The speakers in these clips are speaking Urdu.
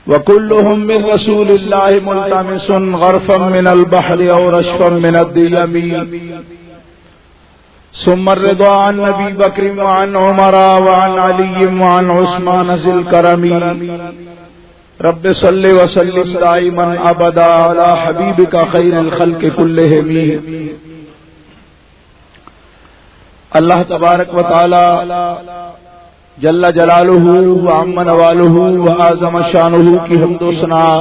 وكلهم من رسول الله ملتمس غرفا من البحر أو رشفا من الديم ثم الرضا عن نبي بكر وعن عمر وعن علي وعن عثمان ذي الكرم رب صل وسلم دائما ابدا على حبيبك خير الخلق كلهم. اللہ تبارک و تعالی جل جلالہ وعم نوالہ وعظم شانہ کی حمد و ثنا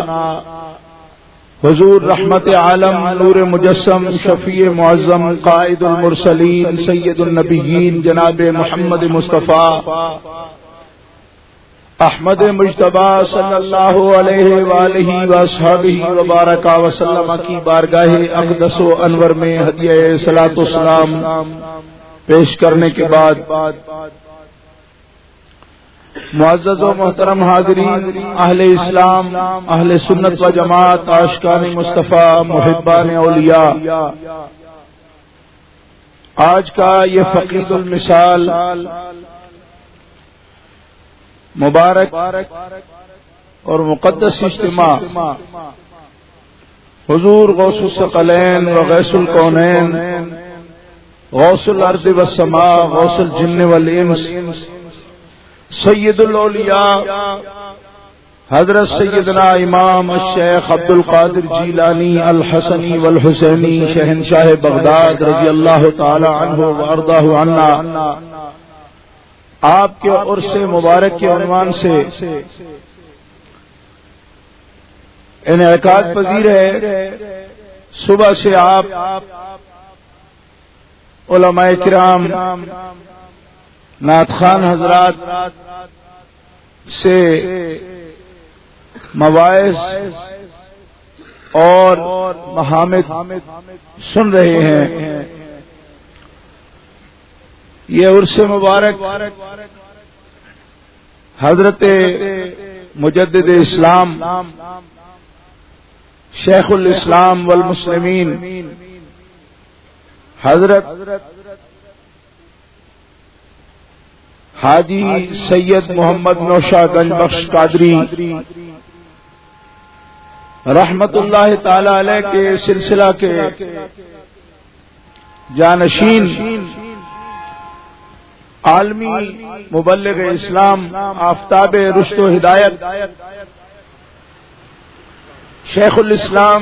حضور رحمت عالم نور مجسم شفیع معظم قائد المرسلین سید النبیین جناب محمد مصطفیٰ احمد مجتبی صلی اللہ علیہ وآلہ وصحبہ وبارک وسلم کی بارگاہ اقدس و انور میں ہدیہ صلاۃ و سلام پیش کرنے کے بعد معزز و محترم حاضرین، اہل اسلام، اہل سنت و جماعت، عاشقان مصطفیٰ، محبان اولیاء، آج کا یہ فقید المثال مبارک اور مقدس اجتماع حضور غوث الثقلین و غیث الکونین، غوث الارض والسماء، غوث الجن والانس، سید الاولیاء حضرت سیدنا امام الشیخ عبد القادر جیلانی الحسنی والحسینی شہنشاہ بغداد رضی اللہ تعالی عنہ وارضاہ عنا، آپ کے عرس مبارک کے عنوان سے انعقاد پذیر ہے. صبح سے آپ علماء کرام، نعت خوان حضرات سے مواعظ اور محامد سن رہے ہیں. یہ عرس مبارک حضرت مجدد اسلام شیخ الاسلام والمسلمین حضرت حاجی سید محمد نوشا گنج بخش قادری رحمت اللہ تعالی علیہ کے سلسلہ کے جانشین عالمی مبلغ اسلام آفتاب رشد و ہدایت شیخ الاسلام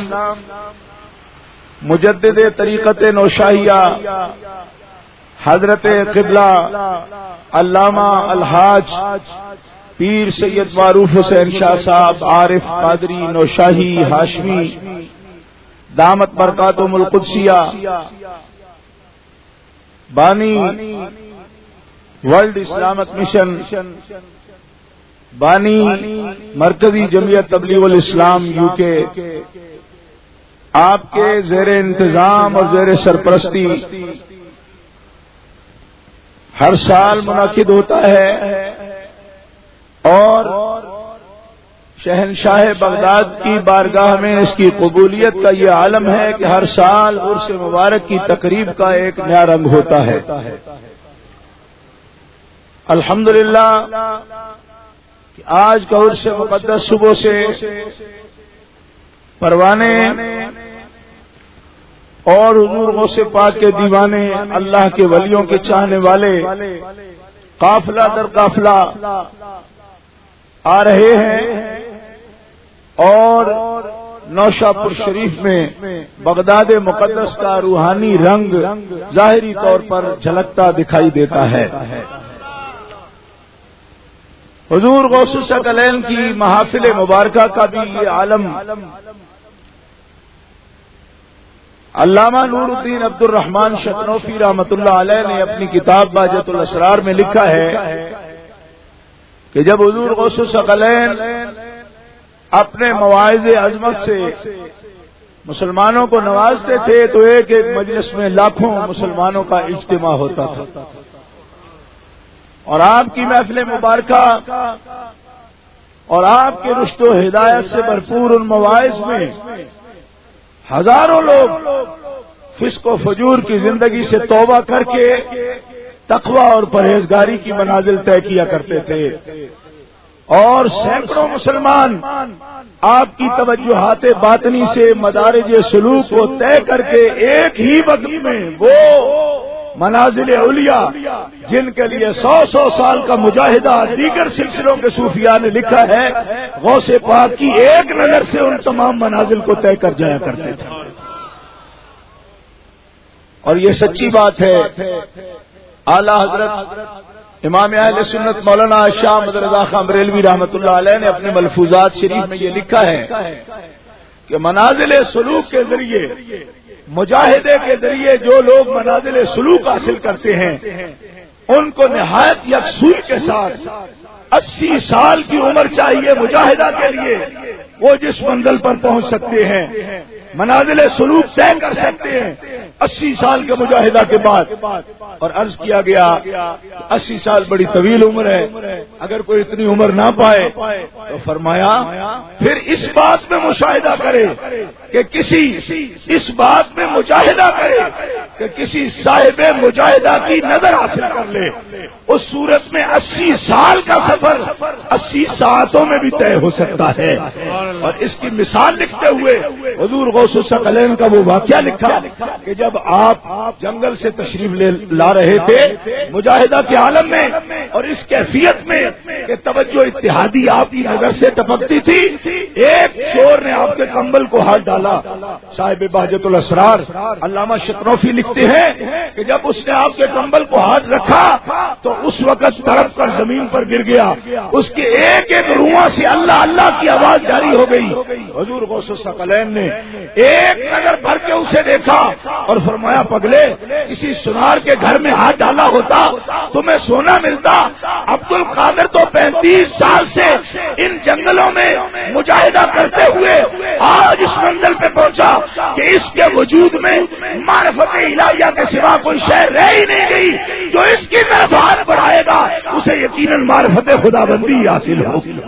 مجدد طریقت نوشاہیہ حضرت قبلہ علامہ الحاج پیر سید معروف حسین شاہ صاحب عارف قادری نوشاہی ہاشمی دامت برکاتہم القدسیہ، بانی ورلڈ اسلامک مشن، بانی مرکزی جمعیت تبلیغ الاسلام UK، آپ کے زیر انتظام اور زیر سرپرستی ہر سال منعقد ہوتا ہے، اور شہنشاہ بغداد کی بارگاہ میں اس کی قبولیت کا یہ عالم ہے کہ ہر سال عرس مبارک کی تقریب کا ایک نیا رنگ ہوتا ہے. الحمدللہ کہ آج کا عرس مقدس صبح سے پروانے اور حضور غوث پاک کے دیوانے، اللہ کے ولیوں کے چاہنے والے قافلہ در قافلہ آ رہے ہیں، اور نوشا پور شریف میں بغداد مقدس کا روحانی رنگ ظاہری طور پر جھلکتا دکھائی دیتا ہے. حضور غوث الثقلین کی محافل مبارکہ کا بھی یہ عالم علامہ نور الدین عبد الرحمن شتنوفی رحمۃ اللہ علیہ نے اپنی کتاب باجت الاسرار میں لکھا ہے کہ جب حضور غوث الثقلین اپنے مواعظ عظمت سے مسلمانوں کو نوازتے تھے تو ایک ایک مجلس میں لاکھوں مسلمانوں کا اجتماع ہوتا تھا، اور آپ کی محفل مبارکہ اور آپ کے رشد و ہدایت سے بھرپور ان مواعظ میں ہزاروں لوگ فسق و فجور کی زندگی سے توبہ کر کے تقوی اور پرہیزگاری کی منازل طے کیا کرتے تھے. اور سینکڑوں مسلمان آپ کی توجہات باطنی سے مدارج سلوک کو طے کر کے ایک ہی وقت میں وہ منازل اولیاء جن کے لیے 100 سال کا مجاہدہ دیگر سلسلوں کے صوفیاء نے لکھا ہے، غوث پاک کی ایک نظر سے ان تمام منازل کو طے کر جایا کرتے تھے. اور یہ سچی بات ہے. اعلی حضرت امام اہل سنت مولانا شاہ احمد رضا خان بریلوی رحمۃ اللہ علیہ نے اپنے ملفوظات شریف میں یہ لکھا ہے کہ منازل سلوک کے ذریعے، مجاہدے کے ذریعے جو لوگ منازل سلوک حاصل کرتے ہیں ان کو نہایت یکسوئی کے ساتھ 80 سال کی عمر چاہیے مجاہدہ کے لیے. وہ جس منزل پر پہنچ سکتے ہیں، منازل سلوک طے کر سکتے ہیں 80 سال کے مجاہدہ کے بعد. اور عرض کیا گیا 80 سال بڑی طویل عمر ہے، اگر کوئی اتنی عمر نہ پائے تو فرمایا پھر اس بات میں مشاہدہ کرے کہ اس بات میں مجاہدہ کرے کہ کسی صاحب مجاہدہ کی نظر حاصل کر لے. اس صورت میں 80 سال کا سفر 80 ساعتوں میں بھی طے ہو سکتا ہے. اور اس کی مثال لکھتے ہوئے حضور غوث الثقلین کا وہ واقعہ لکھا کہ جب آپ جنگل سے تشریف لا رہے تھے مجاہدہ کے عالم میں، اور اس کیفیت میں کہ توجہ اتحادی آپ کی نظر سے ٹپکتی تھی، ایک چور نے آپ کے کمبل کو ہاتھ ڈالا. صاحب بہجت الاسرار علامہ شتروفی لکھتے ہیں کہ جب اس نے آپ کے کمبل کو ہاتھ رکھا تو اس وقت تڑپ کر زمین پر گر گیا. اس کے ایک ایک رواں سے اللہ اللہ کی آواز جاری ہو گئی. حضور غوث الثقلین نے ایک نظر بھر کے اسے دیکھا اور فرمایا پگلے کسی سنار کے گھر میں ہاتھ ڈالا ہوتا تمہیں سونا ملتا. عبد القادر تو 35 سال سے ان جنگلوں میں مجاہدہ کرتے ہوئے آج اس منزل پہ پہنچا کہ اس کے وجود میں معرفت الہیہ کے سوا کوئی شے رہ ہی نہیں گئی. جو اس کی طرف ہاتھ بڑھائے گا اسے یقیناً معرفت خدا بندی حاصل ہوگی.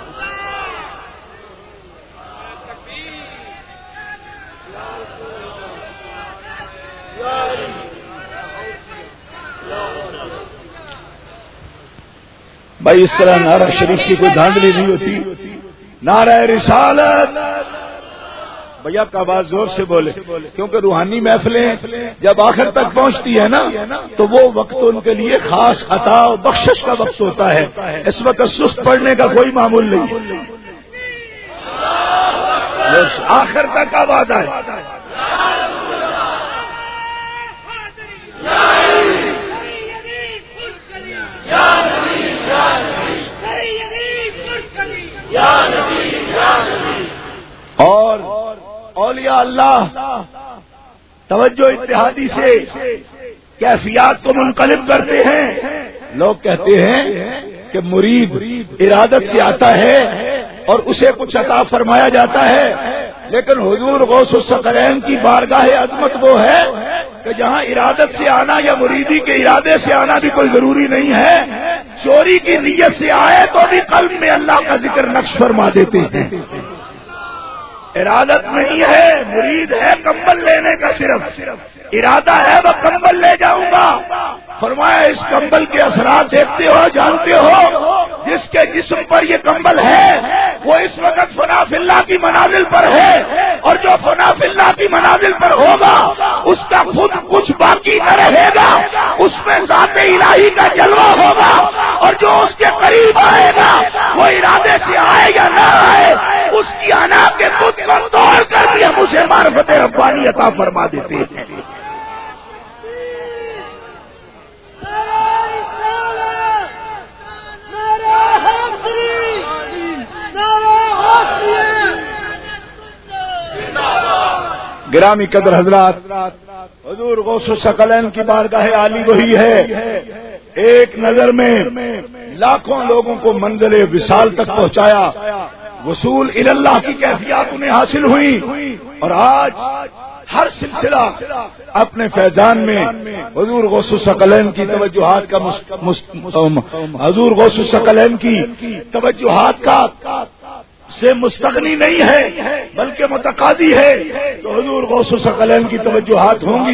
بھائی اس طرح نعرہ شریف کی کوئی دھاندلی نہیں ہوتی. نعرہ رسالت بھیا کا آواز زور سے بولے، کیونکہ روحانی محفلیں جب آخر تک پہنچتی ہے نا تو وہ وقت ان کے لیے خاص عطا و بخشش کا وقت ہوتا ہے. اس وقت سست پڑنے کا کوئی معمول نہیں. آخر تک آواز آئے. اور اولیاء اللہ توجہ اتحادی سے کیفیات کو منقلب کرتے ہیں. لوگ کہتے ہیں کہ مرید ارادت سے آتا ہے اور اسے کچھ عطا فرمایا جاتا ہے، لیکن حضور غوث الثقلین کی بارگاہ عظمت وہ ہے کہ جہاں ارادت سے آنا یا مریدی کے ارادے سے آنا بھی کوئی ضروری نہیں ہے. چوری کی نیت سے آئے تو بھی قلب میں اللہ کا ذکر نقش فرما دیتے ہیں. ارادت نہیں ہے، مرید ہے کمبل لینے کا، صرف ارادہ ہے وہ کمبل لے جاؤں گا. فرمایا اس کمبل کے اثرات دیکھتے ہو، جانتے ہو. جس کے جسم پر یہ کمبل ہے وہ اس وقت فنا فی اللہ کی منازل پر ہے، اور جو فنا فی اللہ کی منازل پر ہوگا اس کا خود کچھ باقی نہ رہے گا. اس میں ذات الہی کا جلوہ ہوگا، اور جو اس کے قریب آئے گا وہ ارادے سے آئے یا نہ آئے اس کی انا کے خود کو توڑ کر بھی ہم اسے معرفت ربانی عطا فرما دیتے ہیں. گرامی قدر حضرات، حضور غوث الثقلین کی بارگاہ عالی وہی ہے ایک نظر میں لاکھوں لوگوں کو منزل وصال تک پہنچایا. وصول اللہ کی کیفیات انہیں حاصل ہوئی، اور آج ہر سلسلہ اپنے فیضان میں حضور غوث الثقلین کی توجہات کا حضور غوث الثقلین کی توجہات کا سے مستغنی نہیں ہے بلکہ متقاضی ہے. تو حضور غوث الثقلین کی توجہات ہوں گی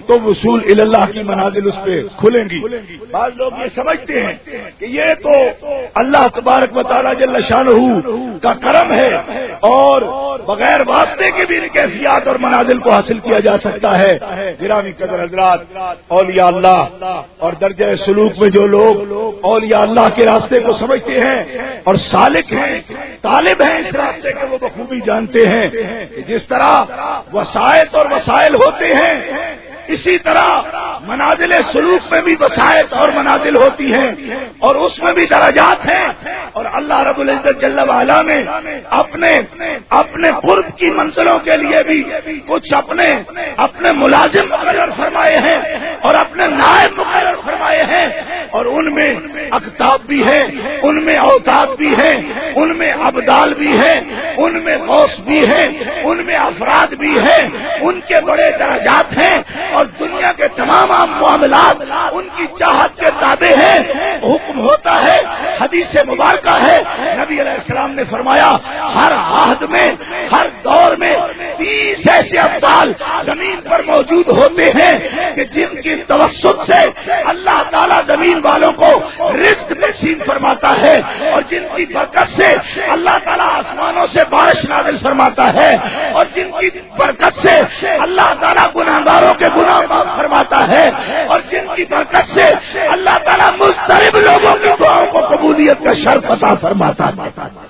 تو وصول اللہ کی منازل اس پہ کھلیں گی۔ بعض لوگ یہ سمجھتے ہیں کہ یہ تو اللہ تبارک و تعالی جل شانہ کا کرم ہے اور بغیر واسطے کے بھی کیفیات اور منازل کو حاصل کیا جا سکتا ہے۔ گرامی قدر حضرات، اولیاء اللہ اور درجہ سلوک میں جو لوگ اولیاء اللہ کے راستے کو سمجھتے ہیں اور سالک ہیں، طالب ہیں اس راستے کے، وہ بخوبی جانتے ہیں کہ جس طرح وسائط اور وسائل ہوتے ہیں اسی طرح منازل سلوک میں بھی وسائط اور منازل ہوتی ہیں اور اس میں بھی درجات ہیں، اور اللہ رب العزت جل وعلا نے اپنے قرب کی منزلوں کے لیے بھی کچھ اپنے ملازم مقرر فرمائے ہیں اور اپنے نائب مقرر فرمائے ہیں، اور ان میں اقطاب بھی ہیں، ان میں اوتاد بھی ہیں، ان میں ابدال بھی ہیں، ان میں غوث بھی ہیں، ان میں افراد بھی ہیں، ان کے بڑے درجات ہیں اور دنیا کے تمام معاملات ان کی چاہت کے تابع ہیں۔ حکم ہوتا ہے، حدیث مبارکہ ہے، نبی علیہ السلام نے فرمایا ہر عہد میں، ہر دور میں 30 ایسے ابدال زمین پر موجود ہوتے ہیں کہ جن کی توسط سے اللہ تعالیٰ زمین والوں کو رزق نصیب فرماتا ہے اور جن کی برکت سے اللہ تعالیٰ آسمانوں سے بارش نازل فرماتا ہے اور جن کی برکت سے اللہ تعالیٰ گناہگاروں کے گناہ معاف فرماتا ہے اور جن کی برکت سے اللہ تعالیٰ مضطرب لوگوں کی دعاؤں کو قبولیت کا شرف عطا فرماتا ہے۔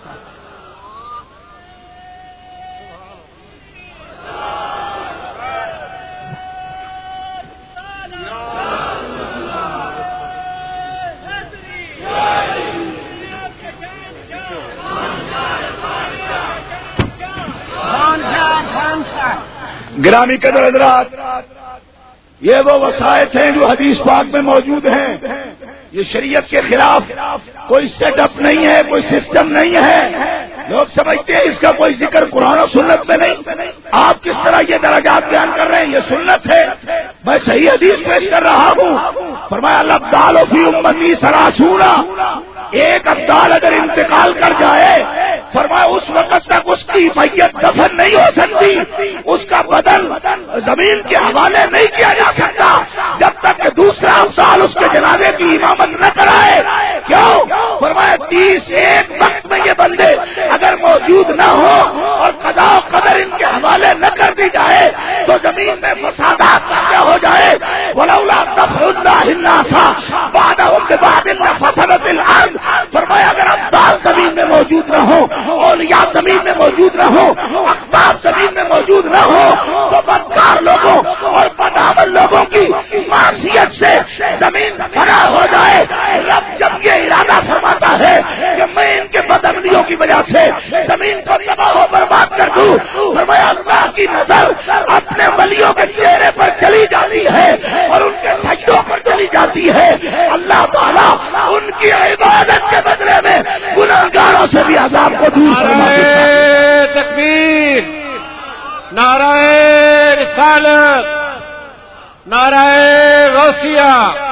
گرامی قدر حضرات، یہ وہ وسائط ہیں جو حدیث پاک میں موجود ہیں، یہ شریعت کے خلاف کوئی سیٹ اپ نہیں ہے، کوئی سسٹم نہیں ہے۔ لوگ سمجھتے ہیں اس کا کوئی ذکر قرآن و سنت میں نہیں۔ آپ کس طرح یہ درجات بیان کر رہے ہیں؟ یہ سنت ہے، میں صحیح حدیث پیش کر رہا ہوں۔ فرمایا الابدال فی امتی ثلاثون، ایک ابدال اگر انتقال کر جائے فرمایا اس وقت تک اس کی میت دفن نہیں ہو سکتی، اس کا بدن زمین کے حوالے نہیں کیا جا سکتا جب تک کہ دوسرا ابدال اس کے جنازے کی امامت نہ کرائے۔ کیوں؟ فرمایا 30 ایک وقت میں یہ بندے اگر موجود نہ ہو اور قضا و قدر ان کے حوالے نہ کر دی جائے تو زمین میں فسادات پیدا ہو جائے۔ ولولا دفع اللہ الناس بعدهم ببعض لفسدت الارض، فرمایا اگر ابدال زمین میں موجود نہ ہو، اولیاء زمین میں موجود نہ ہو، اقطاب زمین میں موجود نہ ہو تو بدکار لوگوں اور بدعمل لوگوں کی معصیت سے زمین فنا ہو جائے۔ رب جب یہ ارادہ فرماتا ہے کہ میں ان کے بدعملیوں کی وجہ سے زمین کو تباہ و برباد کر دوں، فرمایا اللہ کی نظر اپنے ولیوں کے چہرے پر چلی جاتی ہے اور ان کے سجدوں پر چلی جاتی ہے۔ اللہ تعالیٰ ان کی عبادت کے بدلے میں گناہگاروں سے بھی عذاب کو دور فرما دیتا ہے۔ تکبیر، نعرہ رسالت، نعرہ غوثیہ۔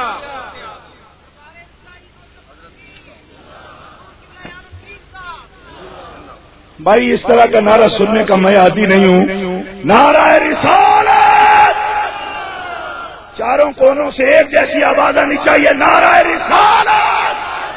بھائی اس طرح کا نعرہ سننے کا میں عادی نہیں ہوں۔ نعرہ رسالت، چاروں کونوں سے ایک جیسی آواز آنی چاہیے، نعرہ رسالت۔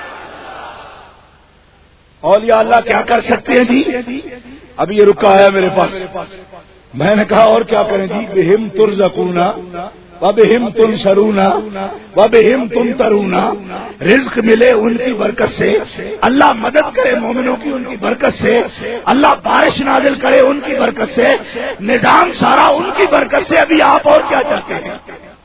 اولیاء اللہ کیا کر سکتے ہیں جی؟ ابھی یہ رکا آیا میرے پاس، میں نے کہا اور کیا کریں جی؟ بہم ترزقون وبہم تنصرون وبہم تمترون، رزق ملے ان کی برکت سے، اللہ مدد کرے مومنوں کی ان کی برکت سے، اللہ بارش نازل کرے ان کی برکت سے، نظام سارا ان کی برکت سے۔ ابھی آپ اور کیا چاہتے ہیں؟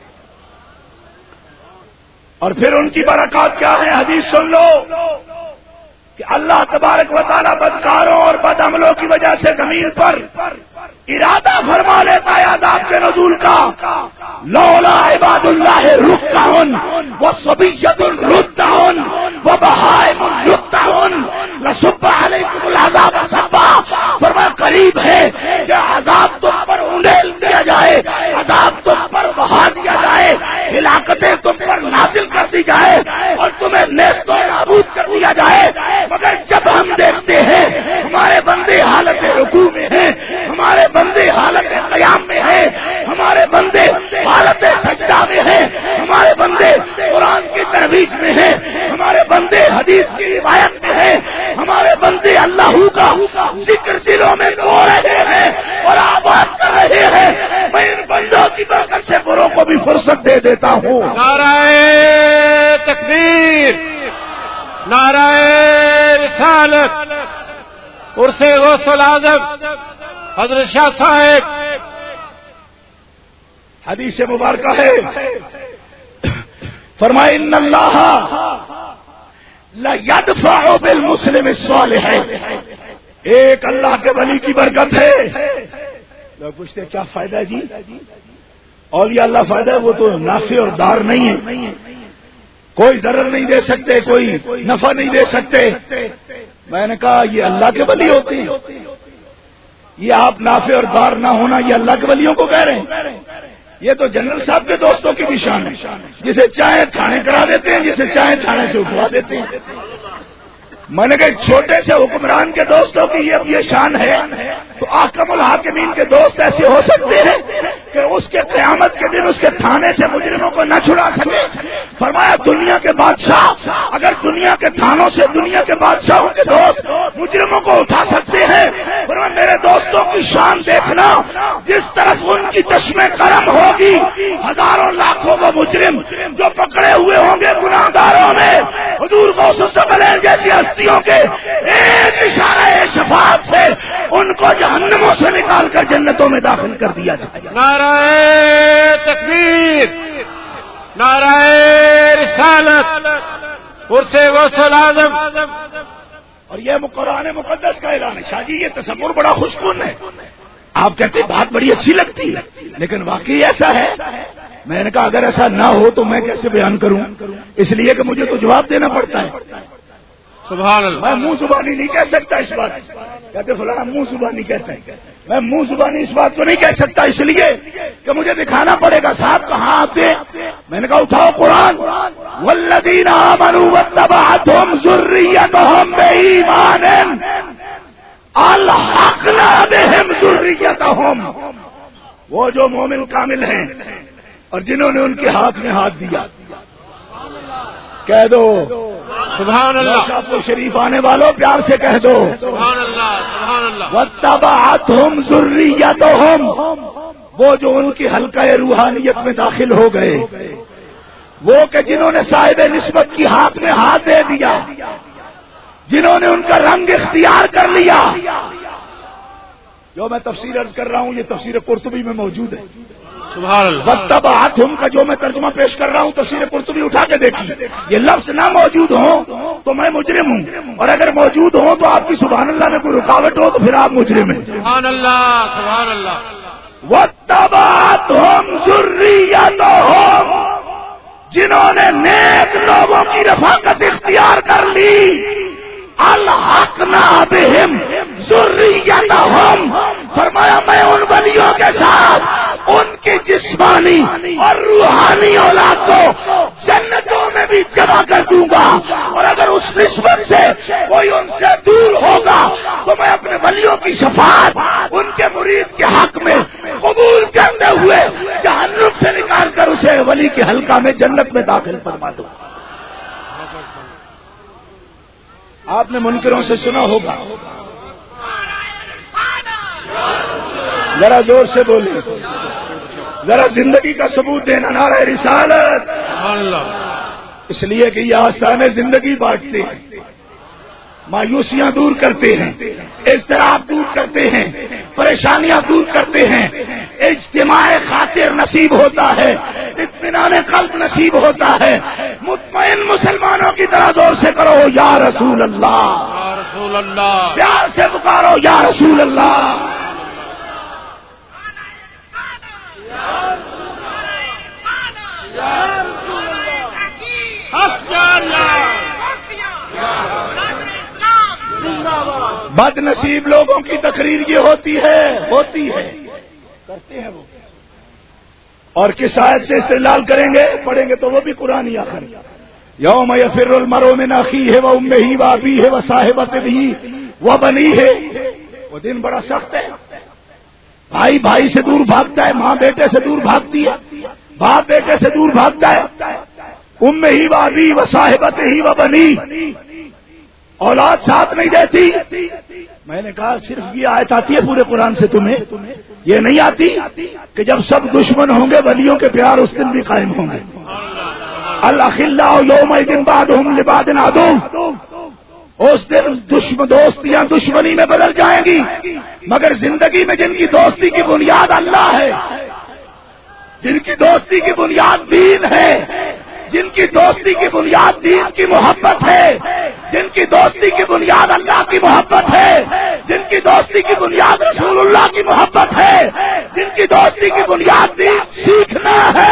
اور پھر ان کی برکات کیا ہے؟ حدیث سن لو کہ اللہ تبارک و تعالیٰ بدکاروں اور بدعملوں کی وجہ سے زمین پر ارادہ فرما لیتا ہے عذاب کے نزول کا۔ لولا عباد اللہ رکعن وصبیۃ ردعن وبہائم یقطعن لصب علیکم العذاب صبا، فرمایا قریب ہے کہ عذاب تم پر انڈیل دیا جائے، عذاب تم پر بہا دیا جائے، ہلاکتیں تم پر نازل کر دی جائے اور تمہیں نیست و نابود کر دیا جائے۔ مگر جب ہم دیکھتے ہیں ہمارے بندے حالت رکوع میں ہیں، ہمارے بندے حالت قیام میں ہیں، ہمارے بندے حالت ترویج میں ہیں، ہمارے بندے حدیث کی روایت میں ہیں، ہمارے بندے اللہ کا ذکر دلوں میں بو رہے ہیں اور آباد کر رہے ہیں، میں ان بندوں کی برکت سے بروں کو بھی فرصت دے دیتا ہوں۔ نعرہ تکبیر، نعرہ رسالت، عرس غوث الاعظم حضرت شاہ صاحب۔ حدیث مبارکہ ہے، فرمائے ان اللہ لا يدفع بالمسلم الصالح، ایک اللہ کے ولی کی برکت ہے۔ لوگ پوچھتے کیا فائدہ ہے جی؟ اولیاء اللہ فائدہ ہے، وہ تو نافع اور دار نہیں ہے، کوئی ضرر نہیں دے سکتے، کوئی نفع نہیں دے سکتے۔ میں نے کہا یہ اللہ کے ولی ہوتے ہیں، یہ آپ نافع اور دار نہ ہونا یہ اللہ کے ولیوں کو کہہ رہے ہیں؟ یہ تو جنرل صاحب کے دوستوں کی بھی شان ہے، جسے چاہے تھانے کرا دیتے ہیں، جسے چاہے تھانے سے اٹھوا دیتے ہیں۔ میں نے کہا چھوٹے سے حکمران کے دوستوں کی یہ شان ہے، تو احکم الحاکمین کے دوست ایسے ہو سکتے ہیں کہ اس کے قیامت کے دن اس کے تھانے سے مجرموں کو نہ چھڑا سکے؟ فرمایا دنیا کے بادشاہ اگر دنیا کے تھانوں سے دنیا کے بادشاہوں کے دوست مجرموں کو اٹھا سکتے ہیں، فرمایا میرے دوستوں کی شان دیکھنا، جس طرف ان کی چشمے کرم ہوگی، ہزاروں لاکھوں کو مجرم جو پکڑے ہوئے ہوں گے گناہ گاروں میں، حضور غوث الثقلین جیسی ہستیوں کے ایک اشارہ شفاعت سے ان کو جہنموں سے نکال کر جنتوں میں داخل کر دیا جائے گا۔ نعرہ تکبیر، نعرہ رسالت، عرس غوث الاعظم۔ اور یہ قرآن مقدس کا اعلان ہے۔ شاہ جی یہ تصور بڑا خوشکن ہے، آپ کہتے ہیں بات بڑی اچھی لگتی ہے، لیکن واقعی ایسا ہے؟ میں نے کہا اگر ایسا نہ ہو تو میں کیسے بیان کروں، اس لیے کہ مجھے تو جواب دینا پڑتا ہے۔ سبحان اللہ۔ میں منہ زبانی نہیں کہہ سکتا اس بات، کہتے فلانا منہ زبانی کہتا ہے، میں منہ زبانی اس بات کو نہیں کہہ سکتا، اس لیے کہ مجھے دکھانا پڑے گا۔ صاحب کہاں آتے؟ میں نے کہا اٹھاؤ قرآن، والذین آمنوا واتبعتهم ذریتهم بإیمان الحقنا بهم ذریتهم، وہ جو مومن کامل ہیں اور جنہوں نے ان کے ہاتھ میں ہاتھ دیا، کہہ دو سبحان اللہ۔ صاحب کو شریف آنے والوں پیار سے کہہ دو سبحان اللہ، سبحان اللہ۔ واتبعتهم ذریتهم، وہ جو ان کی حلقہ روحانیت میں داخل ہو گئے، وہ کہ جنہوں نے صاحب نسبت کی ہاتھ میں ہاتھ دے دیا، جنہوں نے ان کا رنگ اختیار کر لیا۔ جو میں تفسیر عرض کر رہا ہوں یہ تفسیر قرطبی میں موجود ہے۔ سبحان اللہ۔ واتبعتهم کا جو میں ترجمہ پیش کر رہا ہوں تفسیر قرطبی اٹھا کے دیکھیے، یہ لفظ نہ موجود ہوں تو میں مجرم ہوں، اور اگر موجود ہوں تو آپ کی سبحان اللہ میں کوئی رکاوٹ ہو تو پھر آپ مجرم ہیں۔ سبحان اللہ، سبحان اللہ۔ واتبعتهم ذریتهم، جنہوں نے نیک لوگوں کی رفاقت اختیار کر لی، الحقنا بهم ذریتهم، فرمایا میں ان ولیوں کے ساتھ ان کی جسمانی اور روحانی اولاد کو جنتوں میں بھی جمع کر دوں گا، اور اگر اس نسبت سے کوئی ان سے دور ہوگا تو میں اپنے ولیوں کی شفاعت ان کے مرید کے حق میں قبول کرتے ہوئے جہنم سے نکال کر اسے ولی کے حلقہ میں جنت میں داخل فرما دوں گا۔ آپ نے منکروں سے سنا ہوگا، ذرا زور سے بولیں، ذرا زندگی کا ثبوت دینا، نعرہ رسالت۔ سبحان اللہ۔ اس لیے کہ یہ آستانے زندگی بانٹتے ہیں، مایوسیاں دور کرتے ہیں، اضطراب دور کرتے ہیں، پریشانیاں دور کرتے ہیں، اجتماع خاطر نصیب ہوتا ہے، اطمینان قلب نصیب ہوتا ہے۔ مطمئن مسلمانوں کی طرح زور سے کرو یا رسول اللہ، یا رسول اللہ، پیار سے پکارو یا رسول اللہ۔ بد نصیب لوگوں کی تقریر یہ ہوتی ہے کرتے ہیں وہ، اور کس آیت سے استدلال کریں گے پڑھیں گے تو وہ بھی قرآن ہی آخر، یوم یفر المرء من اخیہ وامہ وابیہ وصاحبتہ وبنیہ، وہ دن بڑا سخت ہے، بھائی بھائی سے دور بھاگتا ہے، ماں بیٹے سے دور بھاگتی ہے، باپ بیٹے سے دور بھاگتا ہے، ام ہی و ابی و صاحبت ہی و بنی، اولاد ساتھ نہیں دیتی. میں نے کہا صرف یہ آیت آتی ہے پورے قرآن سے تمہیں؟ یہ نہیں آتی کہ جب سب دشمن ہوں گے ولیوں کے پیار اس دن بھی قائم ہوں گے. الاخلاء یومئذ بعضهم لبعض عدو، اس دن دوستیاں دشمنی میں بدل جائیں گی. مگر زندگی میں جن کی دوستی کی بنیاد اللہ ہے، جن کی دوستی کی بنیاد دین ہے، جن کی دوستی کی بنیاد دین کی محبت ہے، جن کی دوستی کی بنیاد اللہ کی محبت ہے، جن کی دوستی کی بنیاد رسول اللہ کی محبت ہے، جن کی دوستی کی بنیاد دین سیکھنا ہے.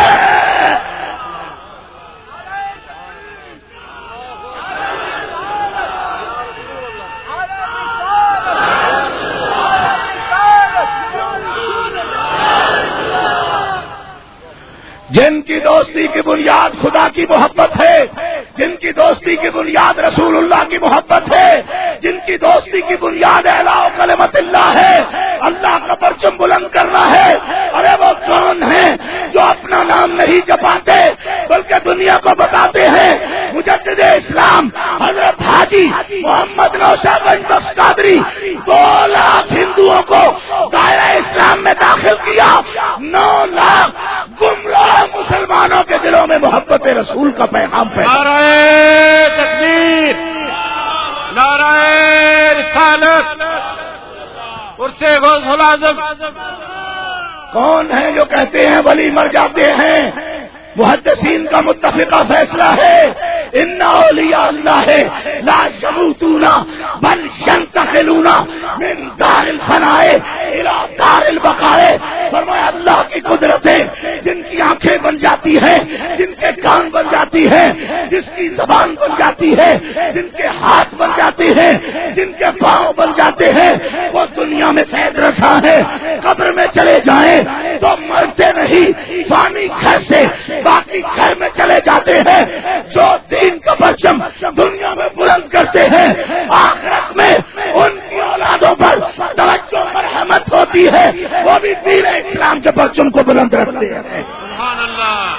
جن کی دوستی کی بنیاد خدا کی محبت ہے، جن کی دوستی کی بنیاد رسول اللہ کی محبت ہے، جن کی دوستی کی بنیاد اعلاء کلمت اللہ ہے، اللہ کا پرچم بلند کرنا ہے. ارے وہ کون ہیں جو اپنا نام نہیں جپاتے بلکہ دنیا کو بتاتے ہیں مجدد اسلام حضرت حاجی محمد نوشہبند بخش قادری 2 لاکھ ہندوؤں کو دائرہ اسلام میں داخل کیا، 9 لاکھ گمراہ مسلمانوں کے دلوں میں محبت رسول کا پیغام پیدا. نعرہ تکبیر، نعرہ رسالت، عرص غوث الاعظم. کون ہیں جو کہتے ہیں ولی مر جاتے ہیں؟ محدثین کا متفقہ فیصلہ ہے ان اولیاء اللہ لا یموتون بل ینتقلون من دار الفناء الى دار البقاء. فرمایا اللہ کی قدرتیں جن کی آنکھیں بن جاتی ہیں، جن کے کان بن جاتی ہیں، جس کی زبان بن جاتی ہے، جن کے ہاتھ بن جاتے ہیں، جن کے پاؤں بن جاتے ہیں، وہ دنیا میں فیض رساں ہے. قبر میں چلے جائیں تو مرتے نہیں، فانی گھر سے باقی گھر میں چلے جاتے ہیں. جو دین کا پرچم دنیا میں بلند کرتے ہیں، آخرت میں ان کی اولادوں پر توجہ مرحمت ہوتی ہے، وہ بھی دین اسلام کے پرچم کو بلند رکھتے ہیں. سبحان اللہ.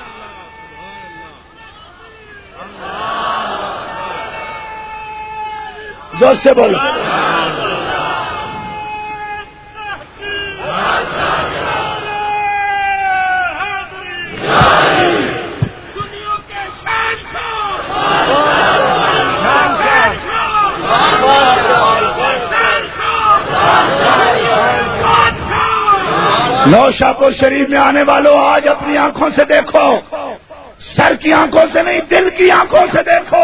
زور سے بولو. نوشہپور شریف میں آنے والوں آج اپنی آنکھوں سے دیکھو، سر کی آنکھوں سے نہیں دل کی آنکھوں سے دیکھو.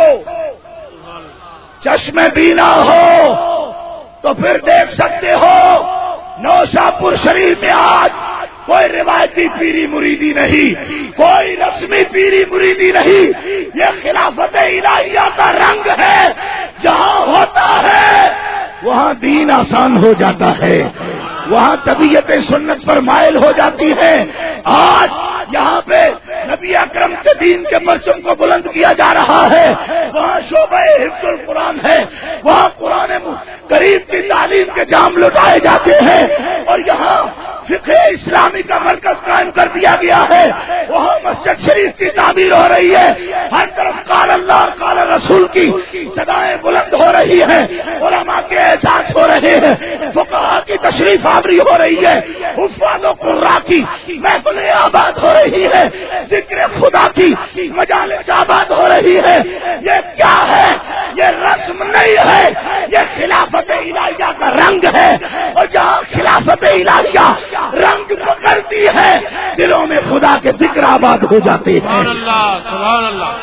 چشمے بینا ہو تو پھر دیکھ سکتے ہو. نوشہپور شریف میں آج کوئی روایتی پیری مریدی نہیں، کوئی رسمی پیری مریدی نہیں. یہ خلافت الہیہ کا رنگ ہے. جہاں ہوتا ہے وہاں دین آسان ہو جاتا ہے، وہاں طبیعت سنت پر مائل ہو جاتی ہے. آج یہاں پہ نبی اکرم کے دین کے پرچم کو بلند کیا جا رہا ہے. وہاں شعبہ حفظ القرآن ہے، وہاں قرآن کریم کی تعلیم کے جام لٹائے جاتے ہیں، اور یہاں فقہ اسلامی کا مرکز قائم کر دیا گیا ہے. وہاں مسجد شریف کی تعمیر ہو رہی ہے. ہر طرف قال اللہ اور قال رسول کی صدائیں بلند ہو رہی ہیں، علماء کے احساس ہو رہے ہیں، فقہاء کی تشریف آوری ہو رہی ہے، حفاظ و قراء کی محفلیں آباد ہو رہی ہے، ذکر خدا کی مجالس آباد ہو رہی ہے. یہ کیا ہے؟ یہ رسم نہیں ہے، یہ خلافت الہیہ کا رنگ ہے. اور جہاں خلافت الہیہ رنگ پکڑتی ہے دلوں میں خدا کے ذکر آباد ہو جاتے ہیں. سبحان اللہ، سبحان اللہ.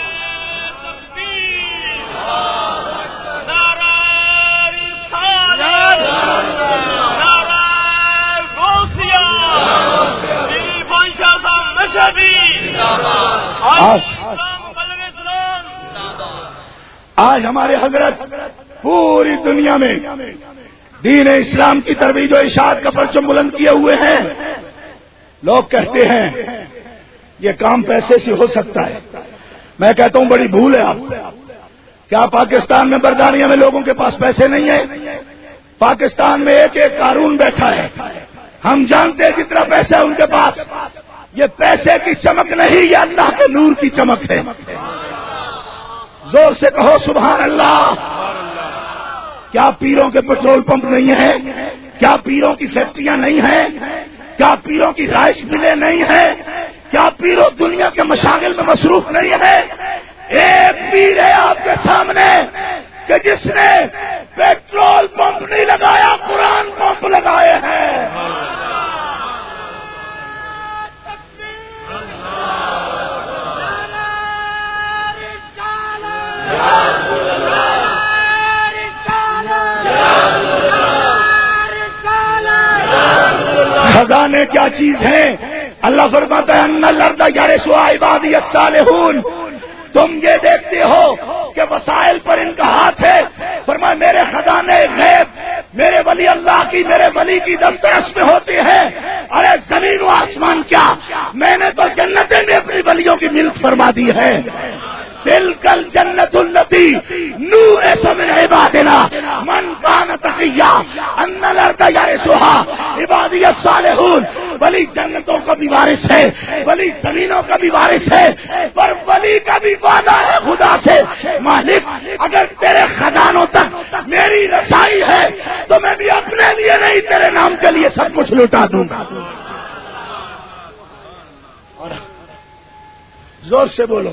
آج ہمارے حضرت پوری دنیا میں دین اسلام کی ترویج و اشاعت کا پرچم بلند کیے ہوئے ہیں. لوگ کہتے ہیں یہ کام پیسے سے ہو سکتا ہے. میں کہتا ہوں بڑی بھول ہے. آپ کیا پاکستان میں برطانیہ میں لوگوں کے پاس پیسے نہیں ہیں؟ پاکستان میں ایک ایک قارون بیٹھا ہے. ہم جانتے ہیں جتنا پیسہ ہے ان کے پاس. یہ پیسے کی چمک نہیں، یہ اللہ کے نور کی چمک ہے. زور سے کہو سبحان اللہ. کیا پیروں کے پیٹرول پمپ نہیں ہیں؟ کیا پیروں کی فیکٹریاں نہیں ہیں؟ کیا پیروں کی رائس ملیں نہیں ہیں؟ کیا پیروں دنیا کے مشاغل میں مصروف نہیں ہے؟ ایک پیر ہے آپ کے سامنے کہ جس نے پیٹرول پمپ نہیں لگایا، قرآن پمپ لگائے ہیں. خزانے کیا چیز ہیں؟ اللہ فرماتا ہے ان الارض یرثها عبادی الصالحون. تم یہ دیکھتے ہو کہ وسائل پر ان کا ہاتھ ہے، فرمایا میرے خزانے غیب میرے ولی اللہ کی، میرے ولی کی دسترس میں ہوتے ہیں. ارے زمین و آسمان کیا، میں نے تو جنتیں بھی اپنی ولیوں کی ملک فرما دی ہے. تلک الجنت التی نورث من عبادنا من کان تقیا ان الارض یرثها عبادی الصالحون. ولی جنتوں کا بھی وارث ہے، ولی زمینوں کا بھی وارث ہے، پر ولی کا بھی وعدہ ہے خدا سے، مالک اگر تیرے خزانوں تک میری رسائی ہے تو میں بھی اپنے لیے نہیں تیرے نام کے لیے سب کچھ لوٹا دوں گا. اور زور سے بولو.